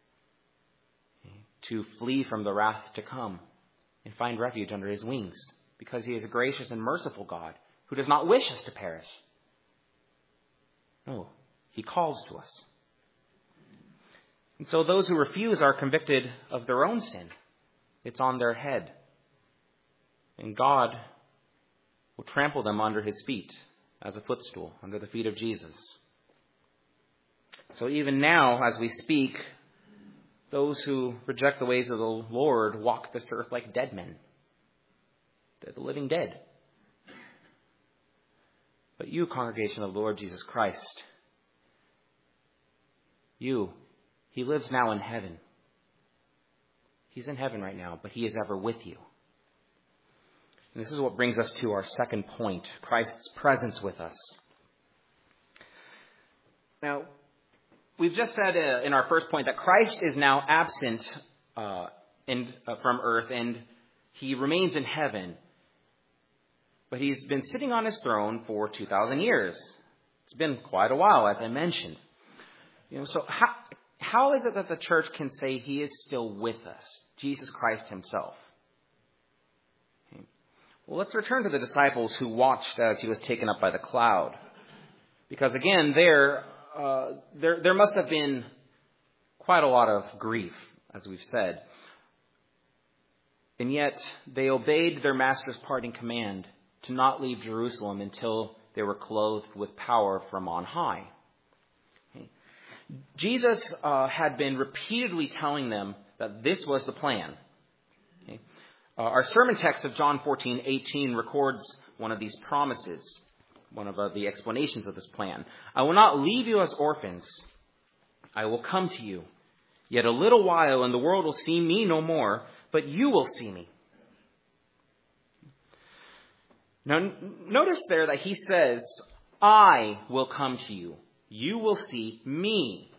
Speaker 1: to flee from the wrath to come and find refuge under his wings, because he is a gracious and merciful God who does not wish us to perish. No, He calls to us. And so those who refuse are convicted of their own sin. It's on their head. And God will trample them under his feet as a footstool, under the feet of Jesus. So even now, as we speak, those who reject the ways of the Lord walk this earth like dead men. They're the living dead. But you, congregation of the Lord Jesus Christ, he lives now in heaven. He's in heaven right now, but he is ever with you. And this is what brings us to our second point, Christ's presence with us. Now, we've just said in our first point that Christ is now absent from earth and he remains in heaven. But he's been sitting on his throne for 2,000 years. It's been quite a while, as I mentioned. So how is it that the church can say he is still with us, Jesus Christ himself? Okay. Well, let's return to the disciples who watched as he was taken up by the cloud. Because again, there must have been quite a lot of grief, as we've said. And yet, they obeyed their master's parting command to not leave Jerusalem until they were clothed with power from on high. Okay. Jesus had been repeatedly telling them that this was the plan. Okay. Our sermon text of John 14:18 records one of these promises, one of the explanations of this plan. I will not leave you as orphans. I will come to you. Yet a little while and the world will see me no more, but you will see me. Now, notice there that he says, I will come to you. You will see me.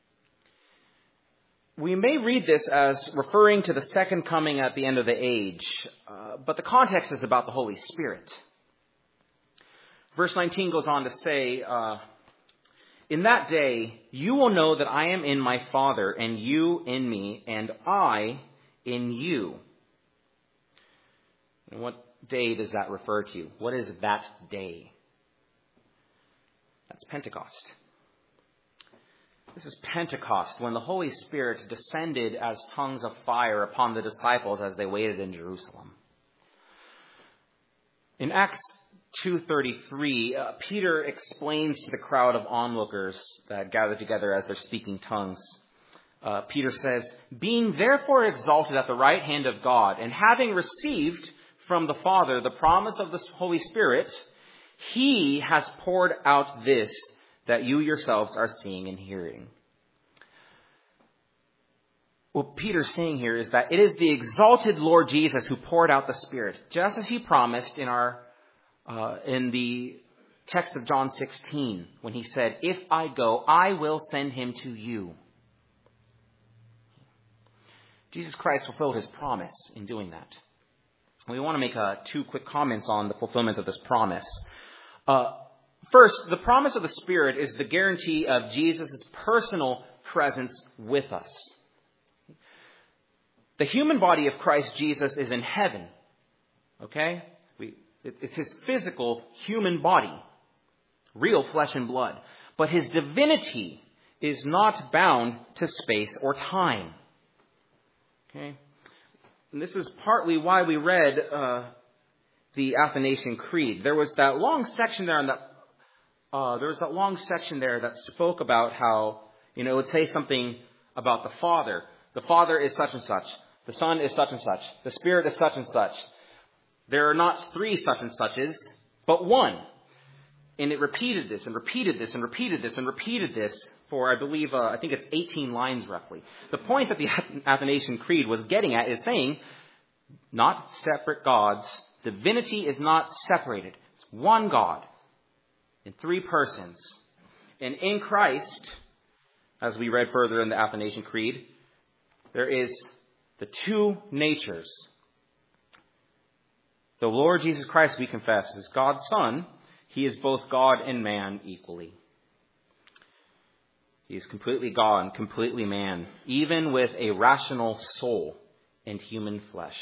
Speaker 1: We may read this as referring to the second coming at the end of the age, but the context is about the Holy Spirit. Verse 19 goes on to say, in that day, you will know that I am in my Father, and you in me, and I in you. And what day does that refer to? What is that day? That's Pentecost. This is Pentecost, when the Holy Spirit descended as tongues of fire upon the disciples as they waited in Jerusalem. In Acts 2:33, Peter explains to the crowd of onlookers that gathered together as they're speaking tongues. Peter says, being therefore exalted at the right hand of God, and having received from the Father the promise of the Holy Spirit, he has poured out this that you yourselves are seeing and hearing. What Peter's saying here is that it is the exalted Lord Jesus who poured out the Spirit, just as he promised in the text of John 16, when he said, if I go, I will send him to you. Jesus Christ fulfilled his promise in doing that. We want to make two quick comments on the fulfillment of this promise. First, the promise of the Spirit is the guarantee of Jesus' personal presence with us. The human body of Christ Jesus is in heaven. Okay? It's his physical human body, real flesh and blood. But his divinity is not bound to space or time. Okay? And this is partly why we read the Athanasian Creed. There was that long section there, that spoke about how, it would say something about the Father. The Father is such and such. The Son is such and such. The Spirit is such and such. There are not three such and suches, but one. And it repeated this and repeated this and repeated this and repeated this for, I think it's 18 lines roughly. The point that the Athanasian Creed was getting at is saying, not separate gods. Divinity is not separated. It's one God in three persons. And in Christ, as we read further in the Athanasian Creed, there is the two natures. The Lord Jesus Christ, we confess, is God's Son. He is both God and man equally. He is completely God and completely man, even with a rational soul and human flesh,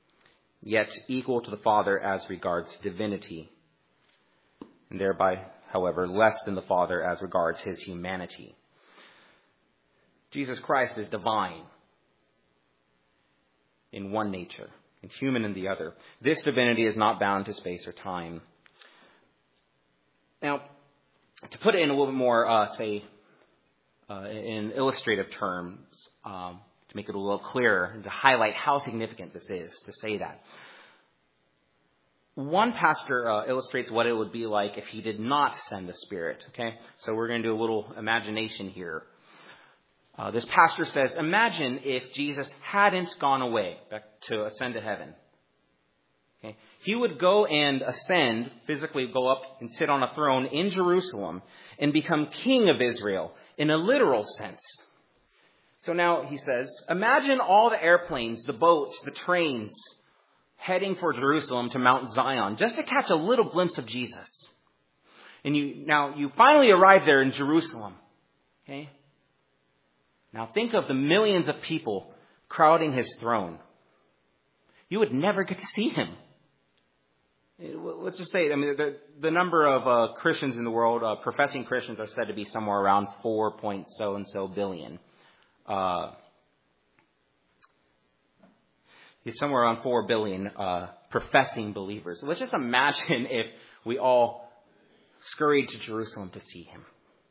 Speaker 1: yet equal to the Father as regards divinity, and thereby
Speaker 3: however, less than the Father as regards his humanity. Jesus Christ is divine in one nature and human in the other. This divinity is not bound to space or time. Now, to put it in a little bit more, in illustrative terms, to make it a little clearer, and to highlight how significant this is, to say that. One pastor illustrates what it would be like if he did not send the Spirit. Okay, so we're going to do a little imagination here. This pastor says, imagine if Jesus hadn't gone away back to ascend to heaven. Okay, he would go and ascend, physically go up and sit on a throne in Jerusalem and become king of Israel in a literal sense. So now he says, imagine all the airplanes, the boats, the trains heading for Jerusalem to Mount Zion just to catch a little glimpse of Jesus. And you finally arrive there in Jerusalem. Okay? Now think of the millions of people crowding his throne. You would never get to see him. Let's just say, the number of Christians in the world, professing Christians, are said to be somewhere around 4.so-and-so billion. He's somewhere around 4 billion professing believers. Let's just imagine if we all scurried to Jerusalem to see him.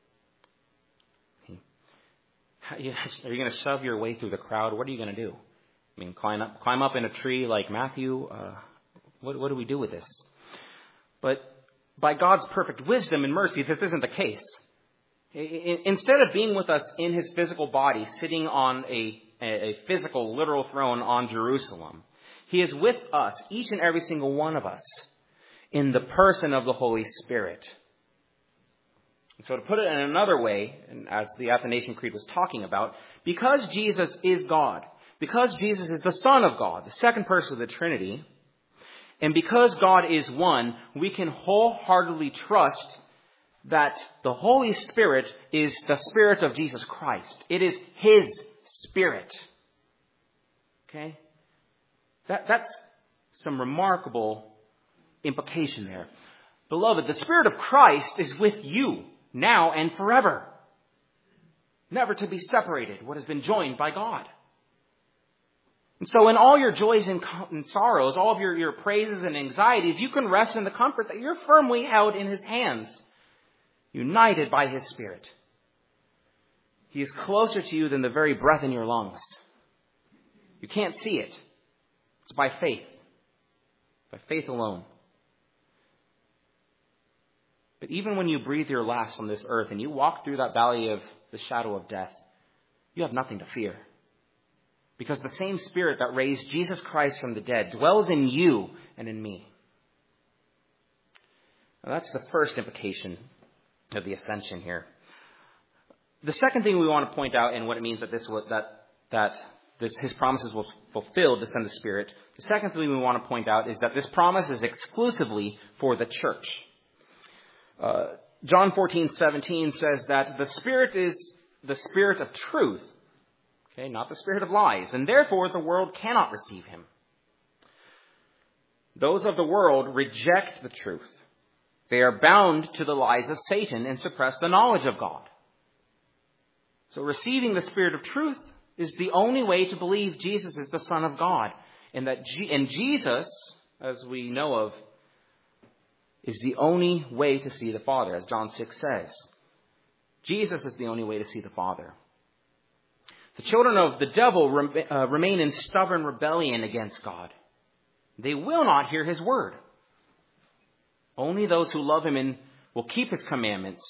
Speaker 3: Are you going to shove your way through the crowd? What are you going to do? Climb up in a tree like Matthew? What do we do with this? But by God's perfect wisdom and mercy, this isn't the case. Instead of being with us in his physical body, sitting on a physical, literal throne on Jerusalem, he is with us, each and every single one of us, in the person of the Holy Spirit. So to put it in another way, and as the Athanasian Creed was talking about, because Jesus is God, because Jesus is the Son of God, the second person of the Trinity, and because God is one, we can wholeheartedly trust that the Holy Spirit is the Spirit of Jesus Christ. It is his Spirit. Okay? That's some remarkable implication there. Beloved, the Spirit of Christ is with you now and forever. Never to be separated, what has been joined by God. And so in all your joys and sorrows, all of your praises and anxieties, you can rest in the comfort that you're firmly held in his hands, united by his Spirit. He is closer to you than the very breath in your lungs. You can't see it. It's by faith alone. But even when you breathe your last on this earth and you walk through that valley of the shadow of death, you have nothing to fear. Because the same Spirit that raised Jesus Christ from the dead dwells in you and in me. Now that's the first implication of the ascension here. The second thing we want to point out, and what it means that his promises will fulfill to send the Spirit. The second thing we want to point out is that this promise is exclusively for the church. John 14:17 says that the Spirit is the Spirit of truth. Okay, not the spirit of lies, and therefore the world cannot receive him. Those of the world reject the truth. They are bound to the lies of Satan and suppress the knowledge of God. So receiving the Spirit of truth is the only way to believe Jesus is the Son of God, and that Jesus, as we know of, is the only way to see the Father, as John 6 says. Jesus is the only way to see the Father. The children of the devil remain in stubborn rebellion against God. They will not hear his word. Only those who love him and will keep his commandments.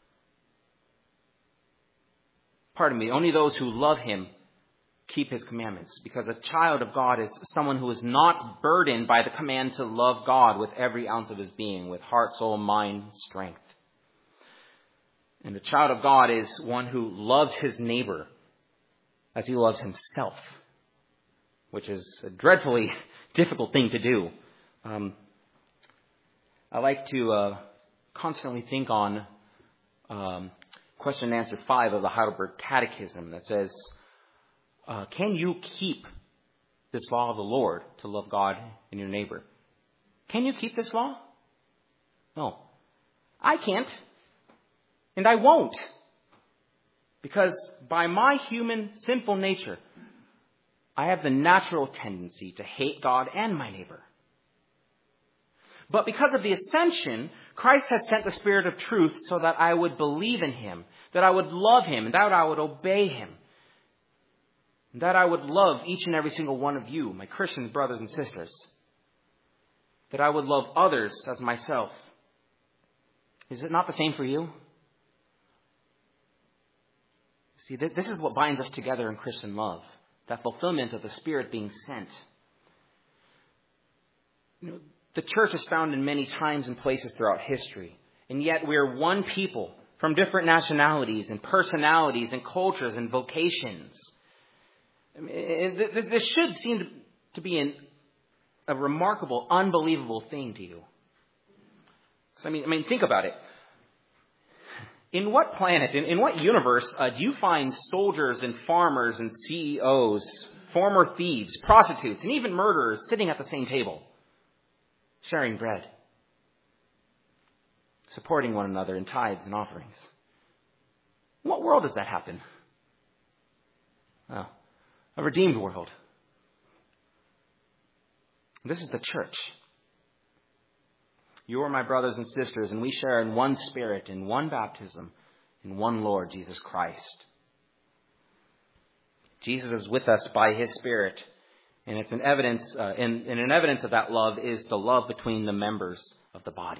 Speaker 3: Only those who love him keep his commandments. Because a child of God is someone who is not burdened by the command to love God with every ounce of his being, with heart, soul, mind, strength. And a child of God is one who loves his neighbor as he loves himself, which is a dreadfully difficult thing to do. I like to constantly think on question and answer 5 of the Heidelberg Catechism that says, can you keep this law of the Lord to love God and your neighbor? Can you keep this law? No.
Speaker 1: I can't. And I won't. Because by my human sinful nature, I have the natural tendency to hate God and my neighbor. But because of the ascension, Christ has sent the Spirit of truth so that I would believe in him, that I would love him, and that I would obey him, and that I would love each and every single one of you, my Christian brothers and sisters, that I would love others as myself. Is it not the same for you? See, this is what binds us together in Christian love, that fulfillment of the Spirit being sent. The church is found in many times and places throughout history, and yet we are one people from different nationalities and personalities and cultures and vocations. This should seem to be a remarkable, unbelievable thing to you. I mean, think about it. In what planet, in what universe do you find soldiers and farmers and CEOs, former thieves, prostitutes, and even murderers sitting at the same table, sharing bread, supporting one another in tithes and offerings? In what world does that happen? Well, a redeemed world. This is the church. You are my brothers and sisters, and we share in one Spirit, in one baptism, in one Lord, Jesus Christ. Jesus is with us by his Spirit, and it's an evidence, and an evidence of that love is the love between the members of the body.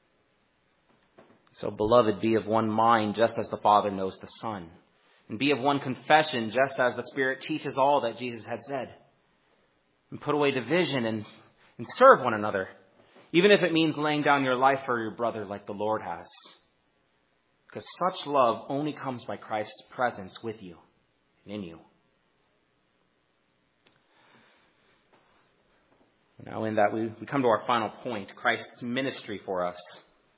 Speaker 1: So, beloved, be of one mind, just as the Father knows the Son, and be of one confession, just as the Spirit teaches all that Jesus had said. And put away division and serve one another, even if it means laying down your life for your brother like the Lord has. Because such love only comes by Christ's presence with you and in you. Now in that, we come to our final point, Christ's ministry for us.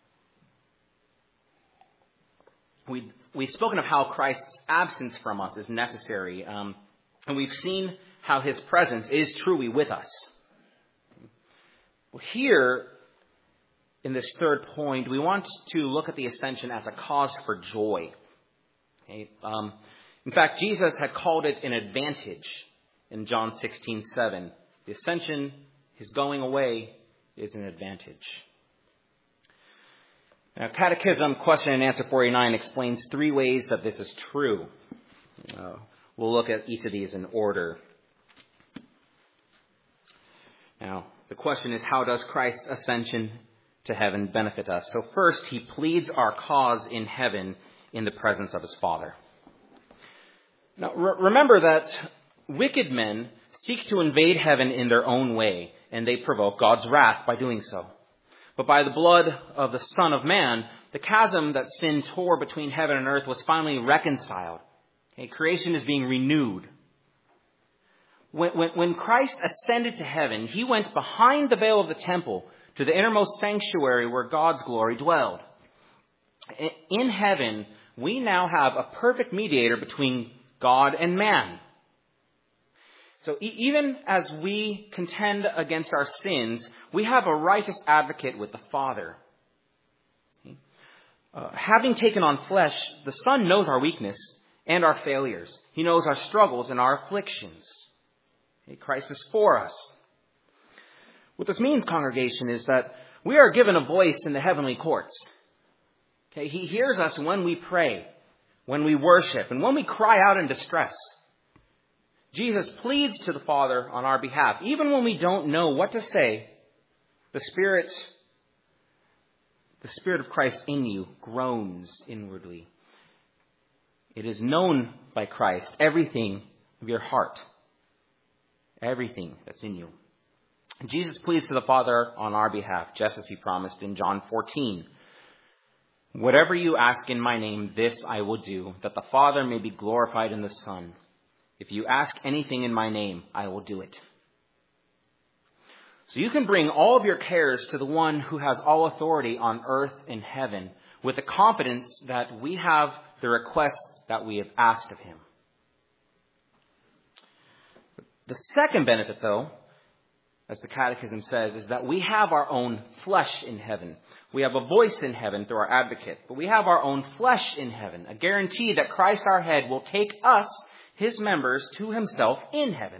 Speaker 1: We've spoken of how Christ's absence from us is necessary, and we've seen how his presence is truly with us. Well, here, in this third point, we want to look at the ascension as a cause for joy. Okay? In fact, Jesus had called it an advantage in John 16:7. The ascension, his going away, is an advantage. Now, Catechism Question and Answer 49 explains 3 ways that this is true. We'll look at each of these in order. Now, the question is, how does Christ's ascension to heaven benefit us? So first, he pleads our cause in heaven in the presence of his Father. Now, remember that wicked men seek to invade heaven in their own way, and they provoke God's wrath by doing so. But by the blood of the Son of Man, the chasm that sin tore between heaven and earth was finally reconciled. Okay, creation is being renewed. When Christ ascended to heaven, he went behind the veil of the temple to the innermost sanctuary where God's glory dwelled. In heaven, we now have a perfect mediator between God and man. So even as we contend against our sins, we have a righteous advocate with the Father. Having taken on flesh, the Son knows our weakness and our failures. He knows our struggles and our afflictions. Christ is for us. What this means, congregation, is that we are given a voice in the heavenly courts. Okay, he hears us when we pray, when we worship, and when we cry out in distress. Jesus pleads to the Father on our behalf. Even when we don't know what to say, the Spirit of Christ in you groans inwardly. It is known by Christ, everything of your heart, everything that's in you. And Jesus pleads to the Father on our behalf, just as he promised in John 14. Whatever you ask in my name, this I will do, that the Father may be glorified in the Son. If you ask anything in my name, I will do it. So you can bring all of your cares to the one who has all authority on earth and heaven with the confidence that we have the request that we have asked of him. The second benefit, though, as the Catechism says, is that we have our own flesh in heaven. We have a voice in heaven through our advocate, but we have our own flesh in heaven, a guarantee that Christ our head will take us, his members, to himself in heaven.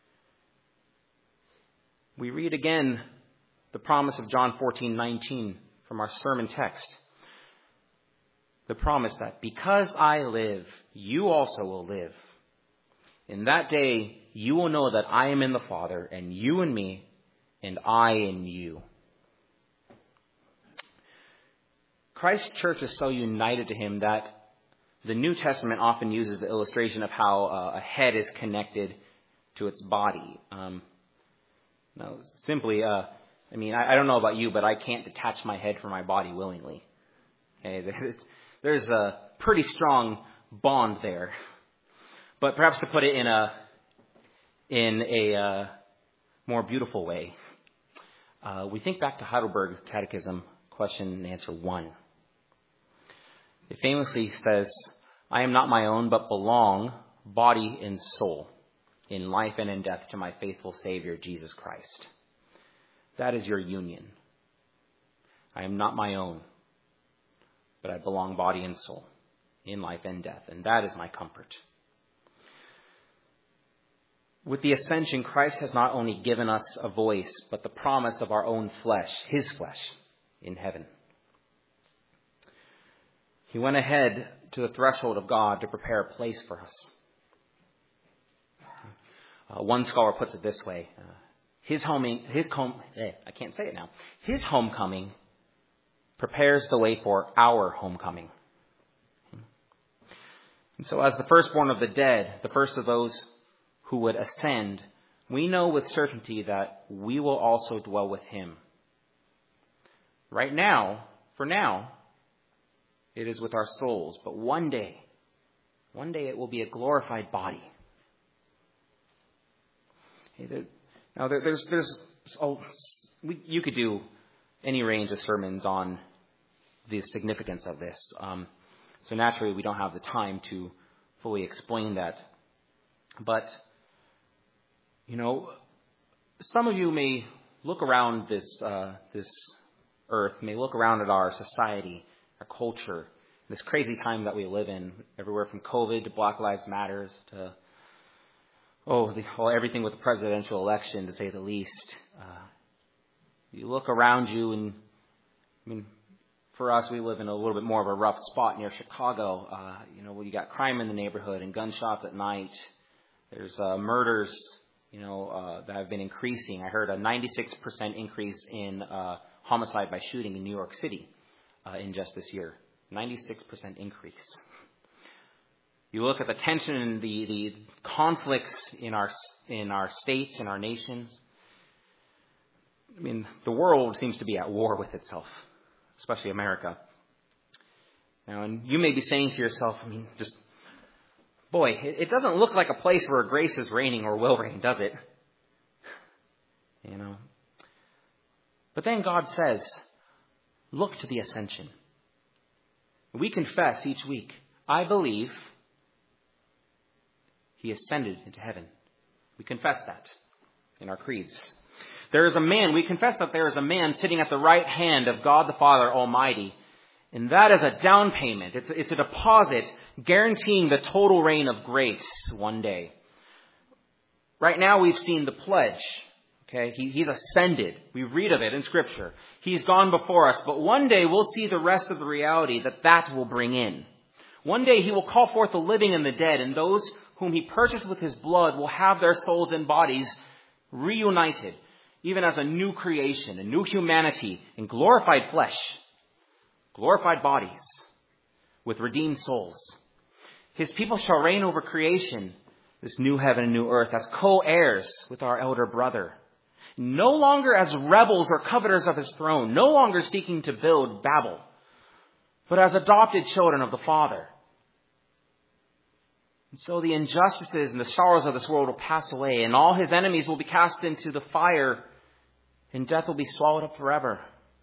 Speaker 1: We read again the promise of John 14:19 from our sermon text. The promise that because I live, you also will live. In that day, you will know that I am in the Father, and you in me, and I in you. Christ's church is so united to him that the New Testament often uses the illustration of how a head is connected to its body. Simply, I don't know about you, but I can't detach my head from my body willingly. Okay, there's a pretty strong bond there. But perhaps to put it in a more beautiful way, we think back to Heidelberg Catechism, question and answer 1. It famously says, I am not my own, but belong, body and soul, in life and in death, to my faithful Savior, Jesus Christ. That is your union. I am not my own, but I belong body and soul, in life and death, and that is my comfort. With the ascension, Christ has not only given us a voice, but the promise of our own flesh, his flesh, in heaven. He went ahead to the threshold of God to prepare a place for us. One scholar puts it this way. His homecoming prepares the way for our homecoming. And so as the firstborn of the dead, the first of those who would ascend, we know with certainty that we will also dwell with him. Right now, for now, it is with our souls, but one day it will be a glorified body. Now, you could do any range of sermons on the significance of this. So naturally, we don't have the time to fully explain that. But, some of you may look around this earth, may look around at our society, our culture, this crazy time that we live in, everywhere from COVID to Black Lives Matter to everything with the presidential election, to say the least. You look around you, and for us, we live in a little bit more of a rough spot near Chicago. Where you got crime in the neighborhood and gunshots at night. There's murders, that have been increasing. I heard a 96% increase in homicide by shooting in New York City in just this year. 96% increase. You look at the tension and the conflicts in our states, in our nations. The world seems to be at war with itself, especially America. Now, and you may be saying to yourself, it doesn't look like a place where grace is reigning or will reign, does it? But then God says, look to the ascension. We confess each week, I believe he ascended into heaven. We confess that in our creeds. We confess that there is a man sitting at the right hand of God the Father Almighty. And that is a down payment. It's a deposit guaranteeing the total reign of grace one day. Right now we've seen the pledge. Okay, he's ascended. We read of it in Scripture. He's gone before us. But one day we'll see the rest of the reality that will bring in. One day he will call forth the living and the dead, and those whom he purchased with his blood will have their souls and bodies reunited, even as a new creation, a new humanity, in glorified flesh, glorified bodies, with redeemed souls. His people shall reign over creation, this new heaven and new earth, as co-heirs with our elder brother. No longer as rebels or coveters of his throne, no longer seeking to build Babel, but as adopted children of the Father. And so the injustices and the sorrows of this world will pass away, and all his enemies will be cast into the fire, and death will be swallowed up forever.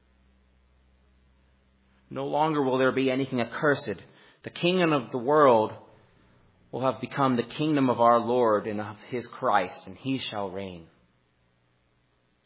Speaker 1: No longer will there be anything accursed. The kingdom of the world will have become the kingdom of our Lord and of his Christ, and he shall reign.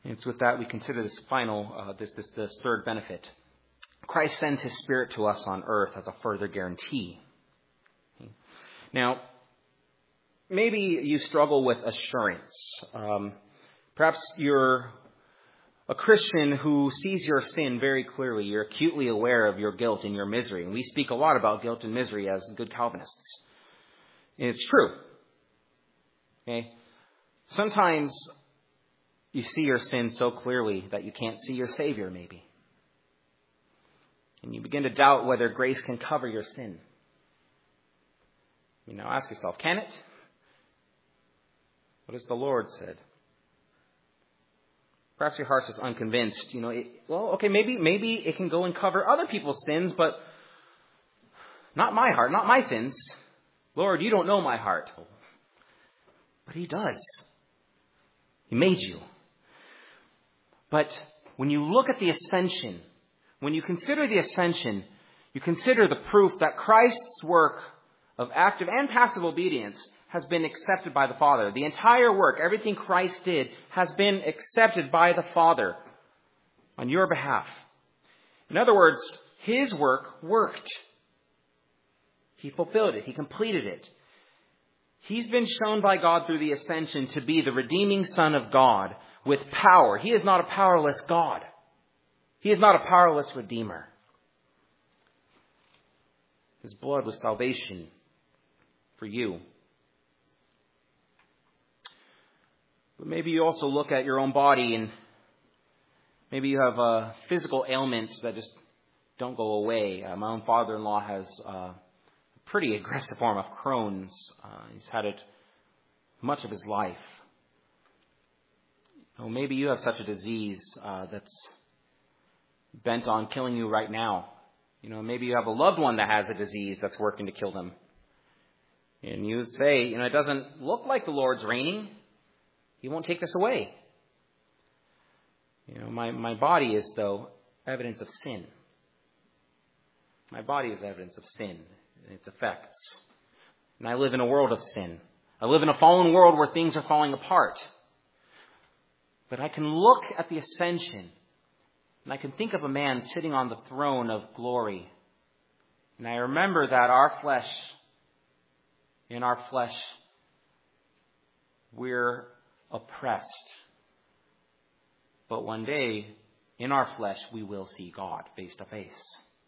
Speaker 1: And it's with that we consider this this third benefit. Christ sends His Spirit to us on earth as a further guarantee. Now, maybe you struggle with assurance. Perhaps you're a Christian who sees your sin very clearly. You're acutely aware of your guilt and your misery. And we speak a lot about guilt and misery as good Calvinists. And it's true. Okay? Sometimes you see your sin so clearly that you can't see your Savior, maybe. And you begin to doubt whether grace can cover your sin. You know, ask yourself, can it? What has the Lord said? Perhaps your heart's just unconvinced. You know, maybe it can go and cover other people's sins, but not my heart, not my sins. Lord, you don't know my heart. But He does. He made you. But when you look at the ascension, when you consider the ascension, you consider the proof that Christ's work of active and passive obedience has been accepted by the Father. The entire work, everything Christ did, has been accepted by the Father on your behalf. In other words, His work worked. He fulfilled it. He completed it. He's been shown by God through the ascension to be the redeeming Son of God with power. He is not a powerless God. He is not a powerless Redeemer. His blood was salvation for you. But maybe you also look at your own body and maybe you have physical ailments that just don't go away. My own father-in-law has a pretty aggressive form of Crohn's. He's had it much of his life. Oh, maybe you have such a disease that's bent on killing you right now. You know, maybe you have a loved one that has a disease that's working to kill them. And you say, you know, it doesn't look like the Lord's reigning. He won't take this away. You know, my body is, though, evidence of sin. My body is evidence of sin and its effects. And I live in a world of sin. I live in a fallen world where things are falling apart. But I can look at the ascension and I can think of a man sitting on the throne of glory. And I remember that in our flesh, we're oppressed. But one day, in our flesh, we will see God face to face.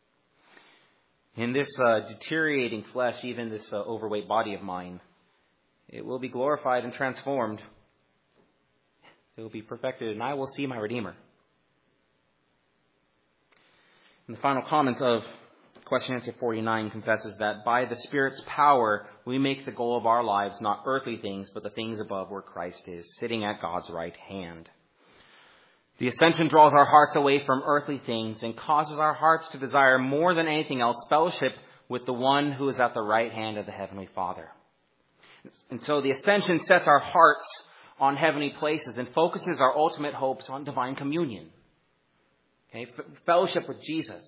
Speaker 1: In this deteriorating flesh, even this overweight body of mine, it will be glorified and transformed. It will be perfected, and I will see my Redeemer. And the final comment of question answer 49 confesses that by the Spirit's power, we make the goal of our lives not earthly things, but the things above where Christ is, sitting at God's right hand. The ascension draws our hearts away from earthly things and causes our hearts to desire more than anything else fellowship with the one who is at the right hand of the Heavenly Father. And so the ascension sets our hearts on heavenly places and focuses our ultimate hopes on divine communion. Okay? Fellowship with Jesus.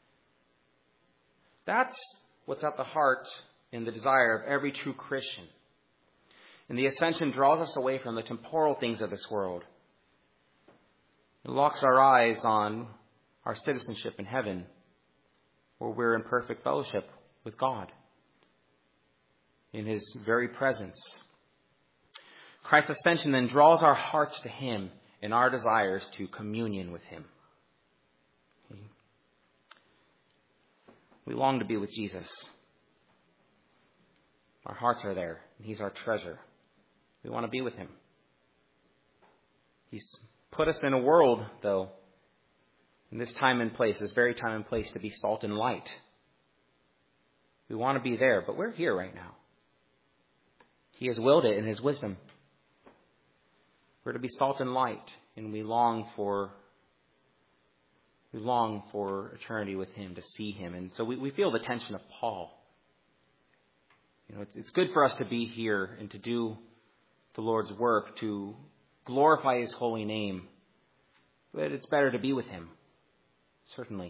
Speaker 1: That's what's at the heart and the desire of every true Christian. And the ascension draws us away from the temporal things of this world. It locks our eyes on our citizenship in heaven, where we're in perfect fellowship with God, in His very presence. Christ's ascension then draws our hearts to Him and our desires to communion with Him. We long to be with Jesus. Our hearts are there, and He's our treasure. We want to be with Him. He's put us in a world, though, in this time and place, this very time and place, to be salt and light. We want to be there, but we're here right now. He has willed it in His wisdom. We're to be salt and light, and we long for eternity with Him, to see Him. And so we feel the tension of Paul. You know, it's good for us to be here and to do the Lord's work, to glorify His holy name. But it's better to be with Him, certainly.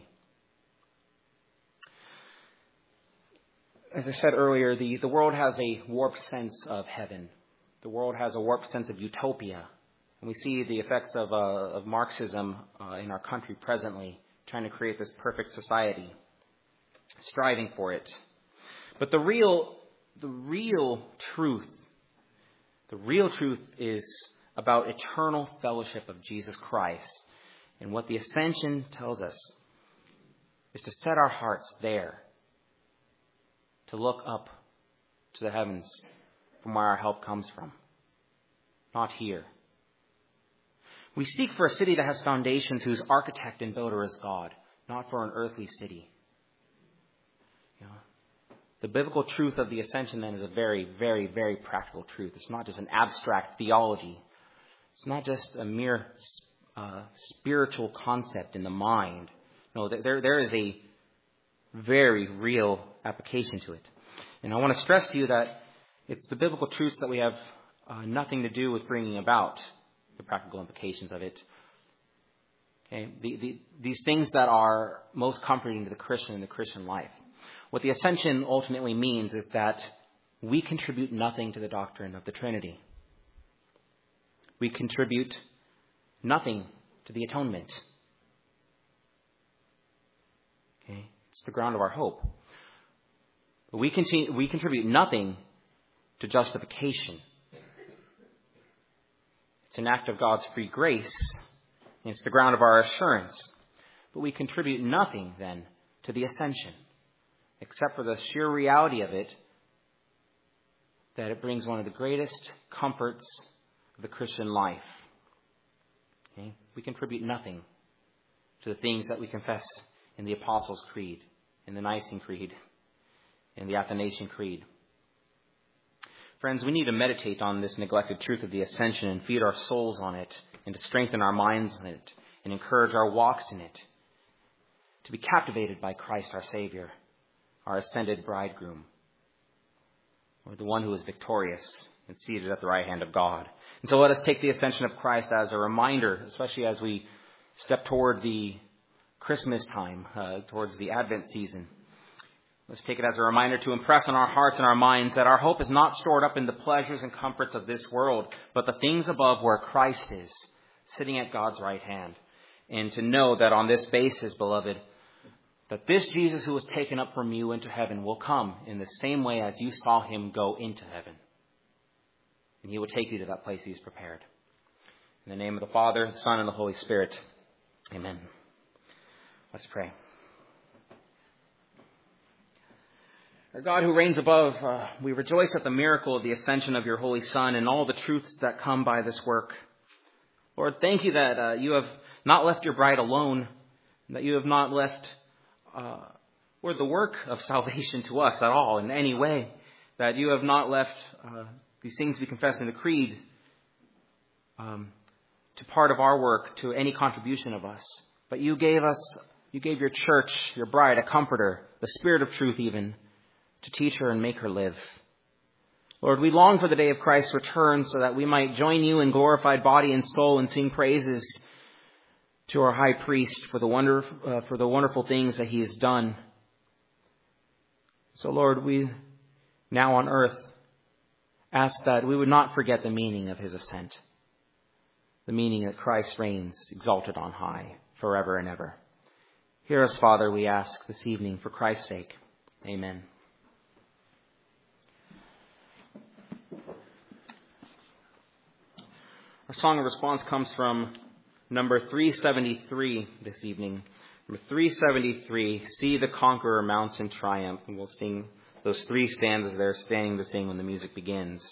Speaker 1: As I said earlier, the world has a warped sense of heaven. The world has a warped sense of utopia. And we see the effects of Marxism in our country presently, trying to create this perfect society, striving for it. But the real truth is about eternal fellowship of Jesus Christ. And what the ascension tells us is to set our hearts there, to look up to the heavens from where our help comes from, not here. We seek for a city that has foundations, whose architect and builder is God, not for an earthly city. The biblical truth of the ascension then is a very, very, very practical truth. It's not just an abstract theology. It's not just a mere spiritual concept in the mind. No, there is a very real application to it. And I want to stress to you that it's the biblical truths that we have nothing to do with bringing about the practical implications of it. Okay? These things that are most comforting to the Christian in the Christian life. What the ascension ultimately means is that we contribute nothing to the doctrine of the Trinity. We contribute nothing to the atonement. Okay? It's the ground of our hope. But we contribute nothing to justification. It's an act of God's free grace. And it's the ground of our assurance. But we contribute nothing then to the ascension, except for the sheer reality of it, that it brings one of the greatest comforts of the Christian life. Okay? We contribute nothing to the things that we confess in the Apostles' Creed, in the Nicene Creed, in the Athanasian Creed. Friends, we need to meditate on this neglected truth of the ascension and feed our souls on it, and to strengthen our minds in it, and encourage our walks in it, to be captivated by Christ our Savior, our ascended bridegroom, or the one who is victorious and seated at the right hand of God. And so let us take the ascension of Christ as a reminder, especially as we step toward the Christmas time, towards the Advent season. Let's take it as a reminder to impress on our hearts and our minds that our hope is not stored up in the pleasures and comforts of this world, but the things above where Christ is, sitting at God's right hand. And to know that on this basis, beloved, that this Jesus who was taken up from you into heaven will come in the same way as you saw him go into heaven. And he will take you to that place he's prepared. In the name of the Father, the Son, and the Holy Spirit. Amen. Let's pray. Our God who reigns above, we rejoice at the miracle of the ascension of your Holy Son and all the truths that come by this work. Lord, thank you that you have not left your bride alone, that you have not left the work of salvation to us at all in any way, that you have not left these things we confess in the Creed to part of our work, to any contribution of us. But you gave your church, your bride, a comforter, the Spirit of truth even, to teach her and make her live. Lord, we long for the day of Christ's return so that we might join you in glorified body and soul and sing praises to our high priest for the wonderful things that he has done. So, Lord, we now on earth ask that we would not forget the meaning of his ascent, the meaning that Christ reigns exalted on high forever and ever. Hear us, Father, we ask this evening for Christ's sake. Amen. Our song of response comes from number 373 this evening. Number 373, See the Conqueror Mounts in Triumph. And we'll sing those three stanzas there, standing to sing when the music begins.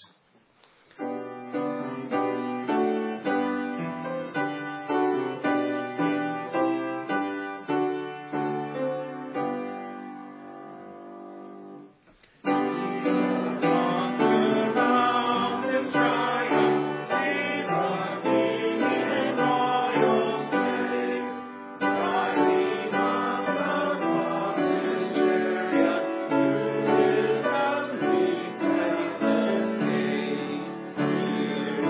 Speaker 2: You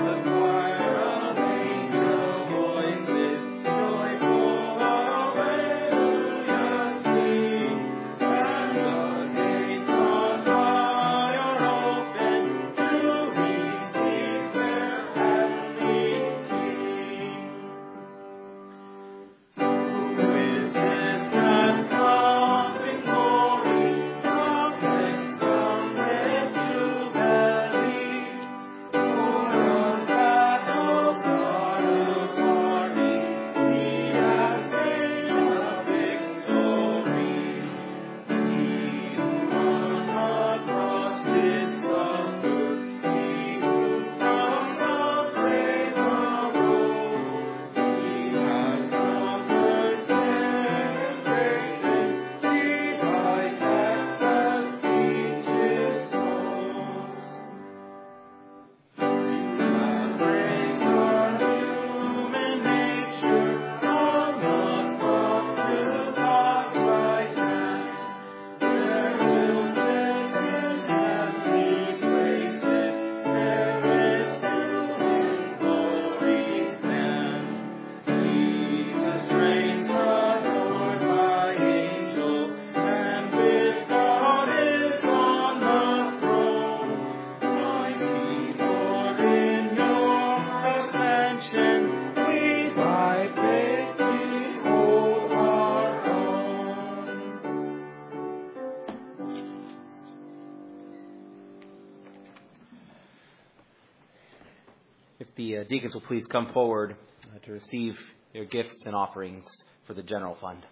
Speaker 1: the deacons will please come forward to receive your gifts and offerings for the general fund.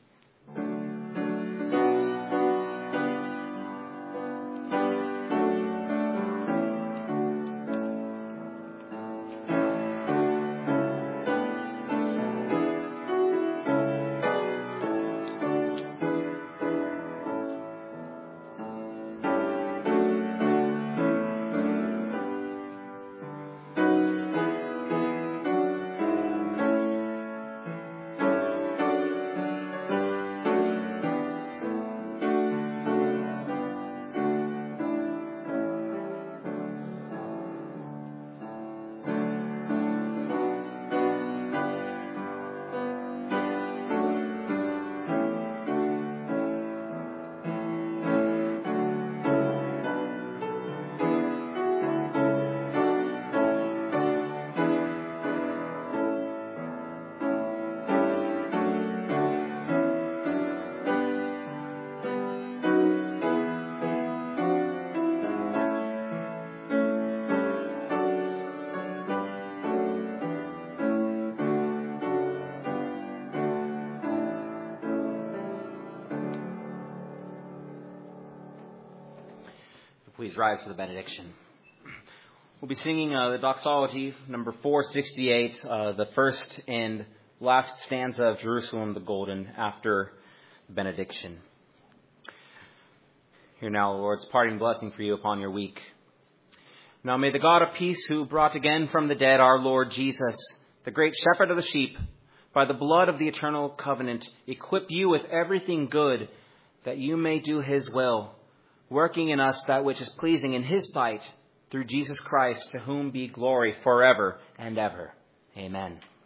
Speaker 1: Please rise for the benediction. We'll be singing the doxology, number 468, the first and last stanza of Jerusalem the Golden after the benediction. Hear now the Lord's parting blessing for you upon your week. Now may the God of peace, who brought again from the dead our Lord Jesus, the great shepherd of the sheep, by the blood of the eternal covenant, equip you with everything good, that you may do his will, working in us that which is pleasing in his sight, through Jesus Christ, to whom be glory forever and ever. Amen.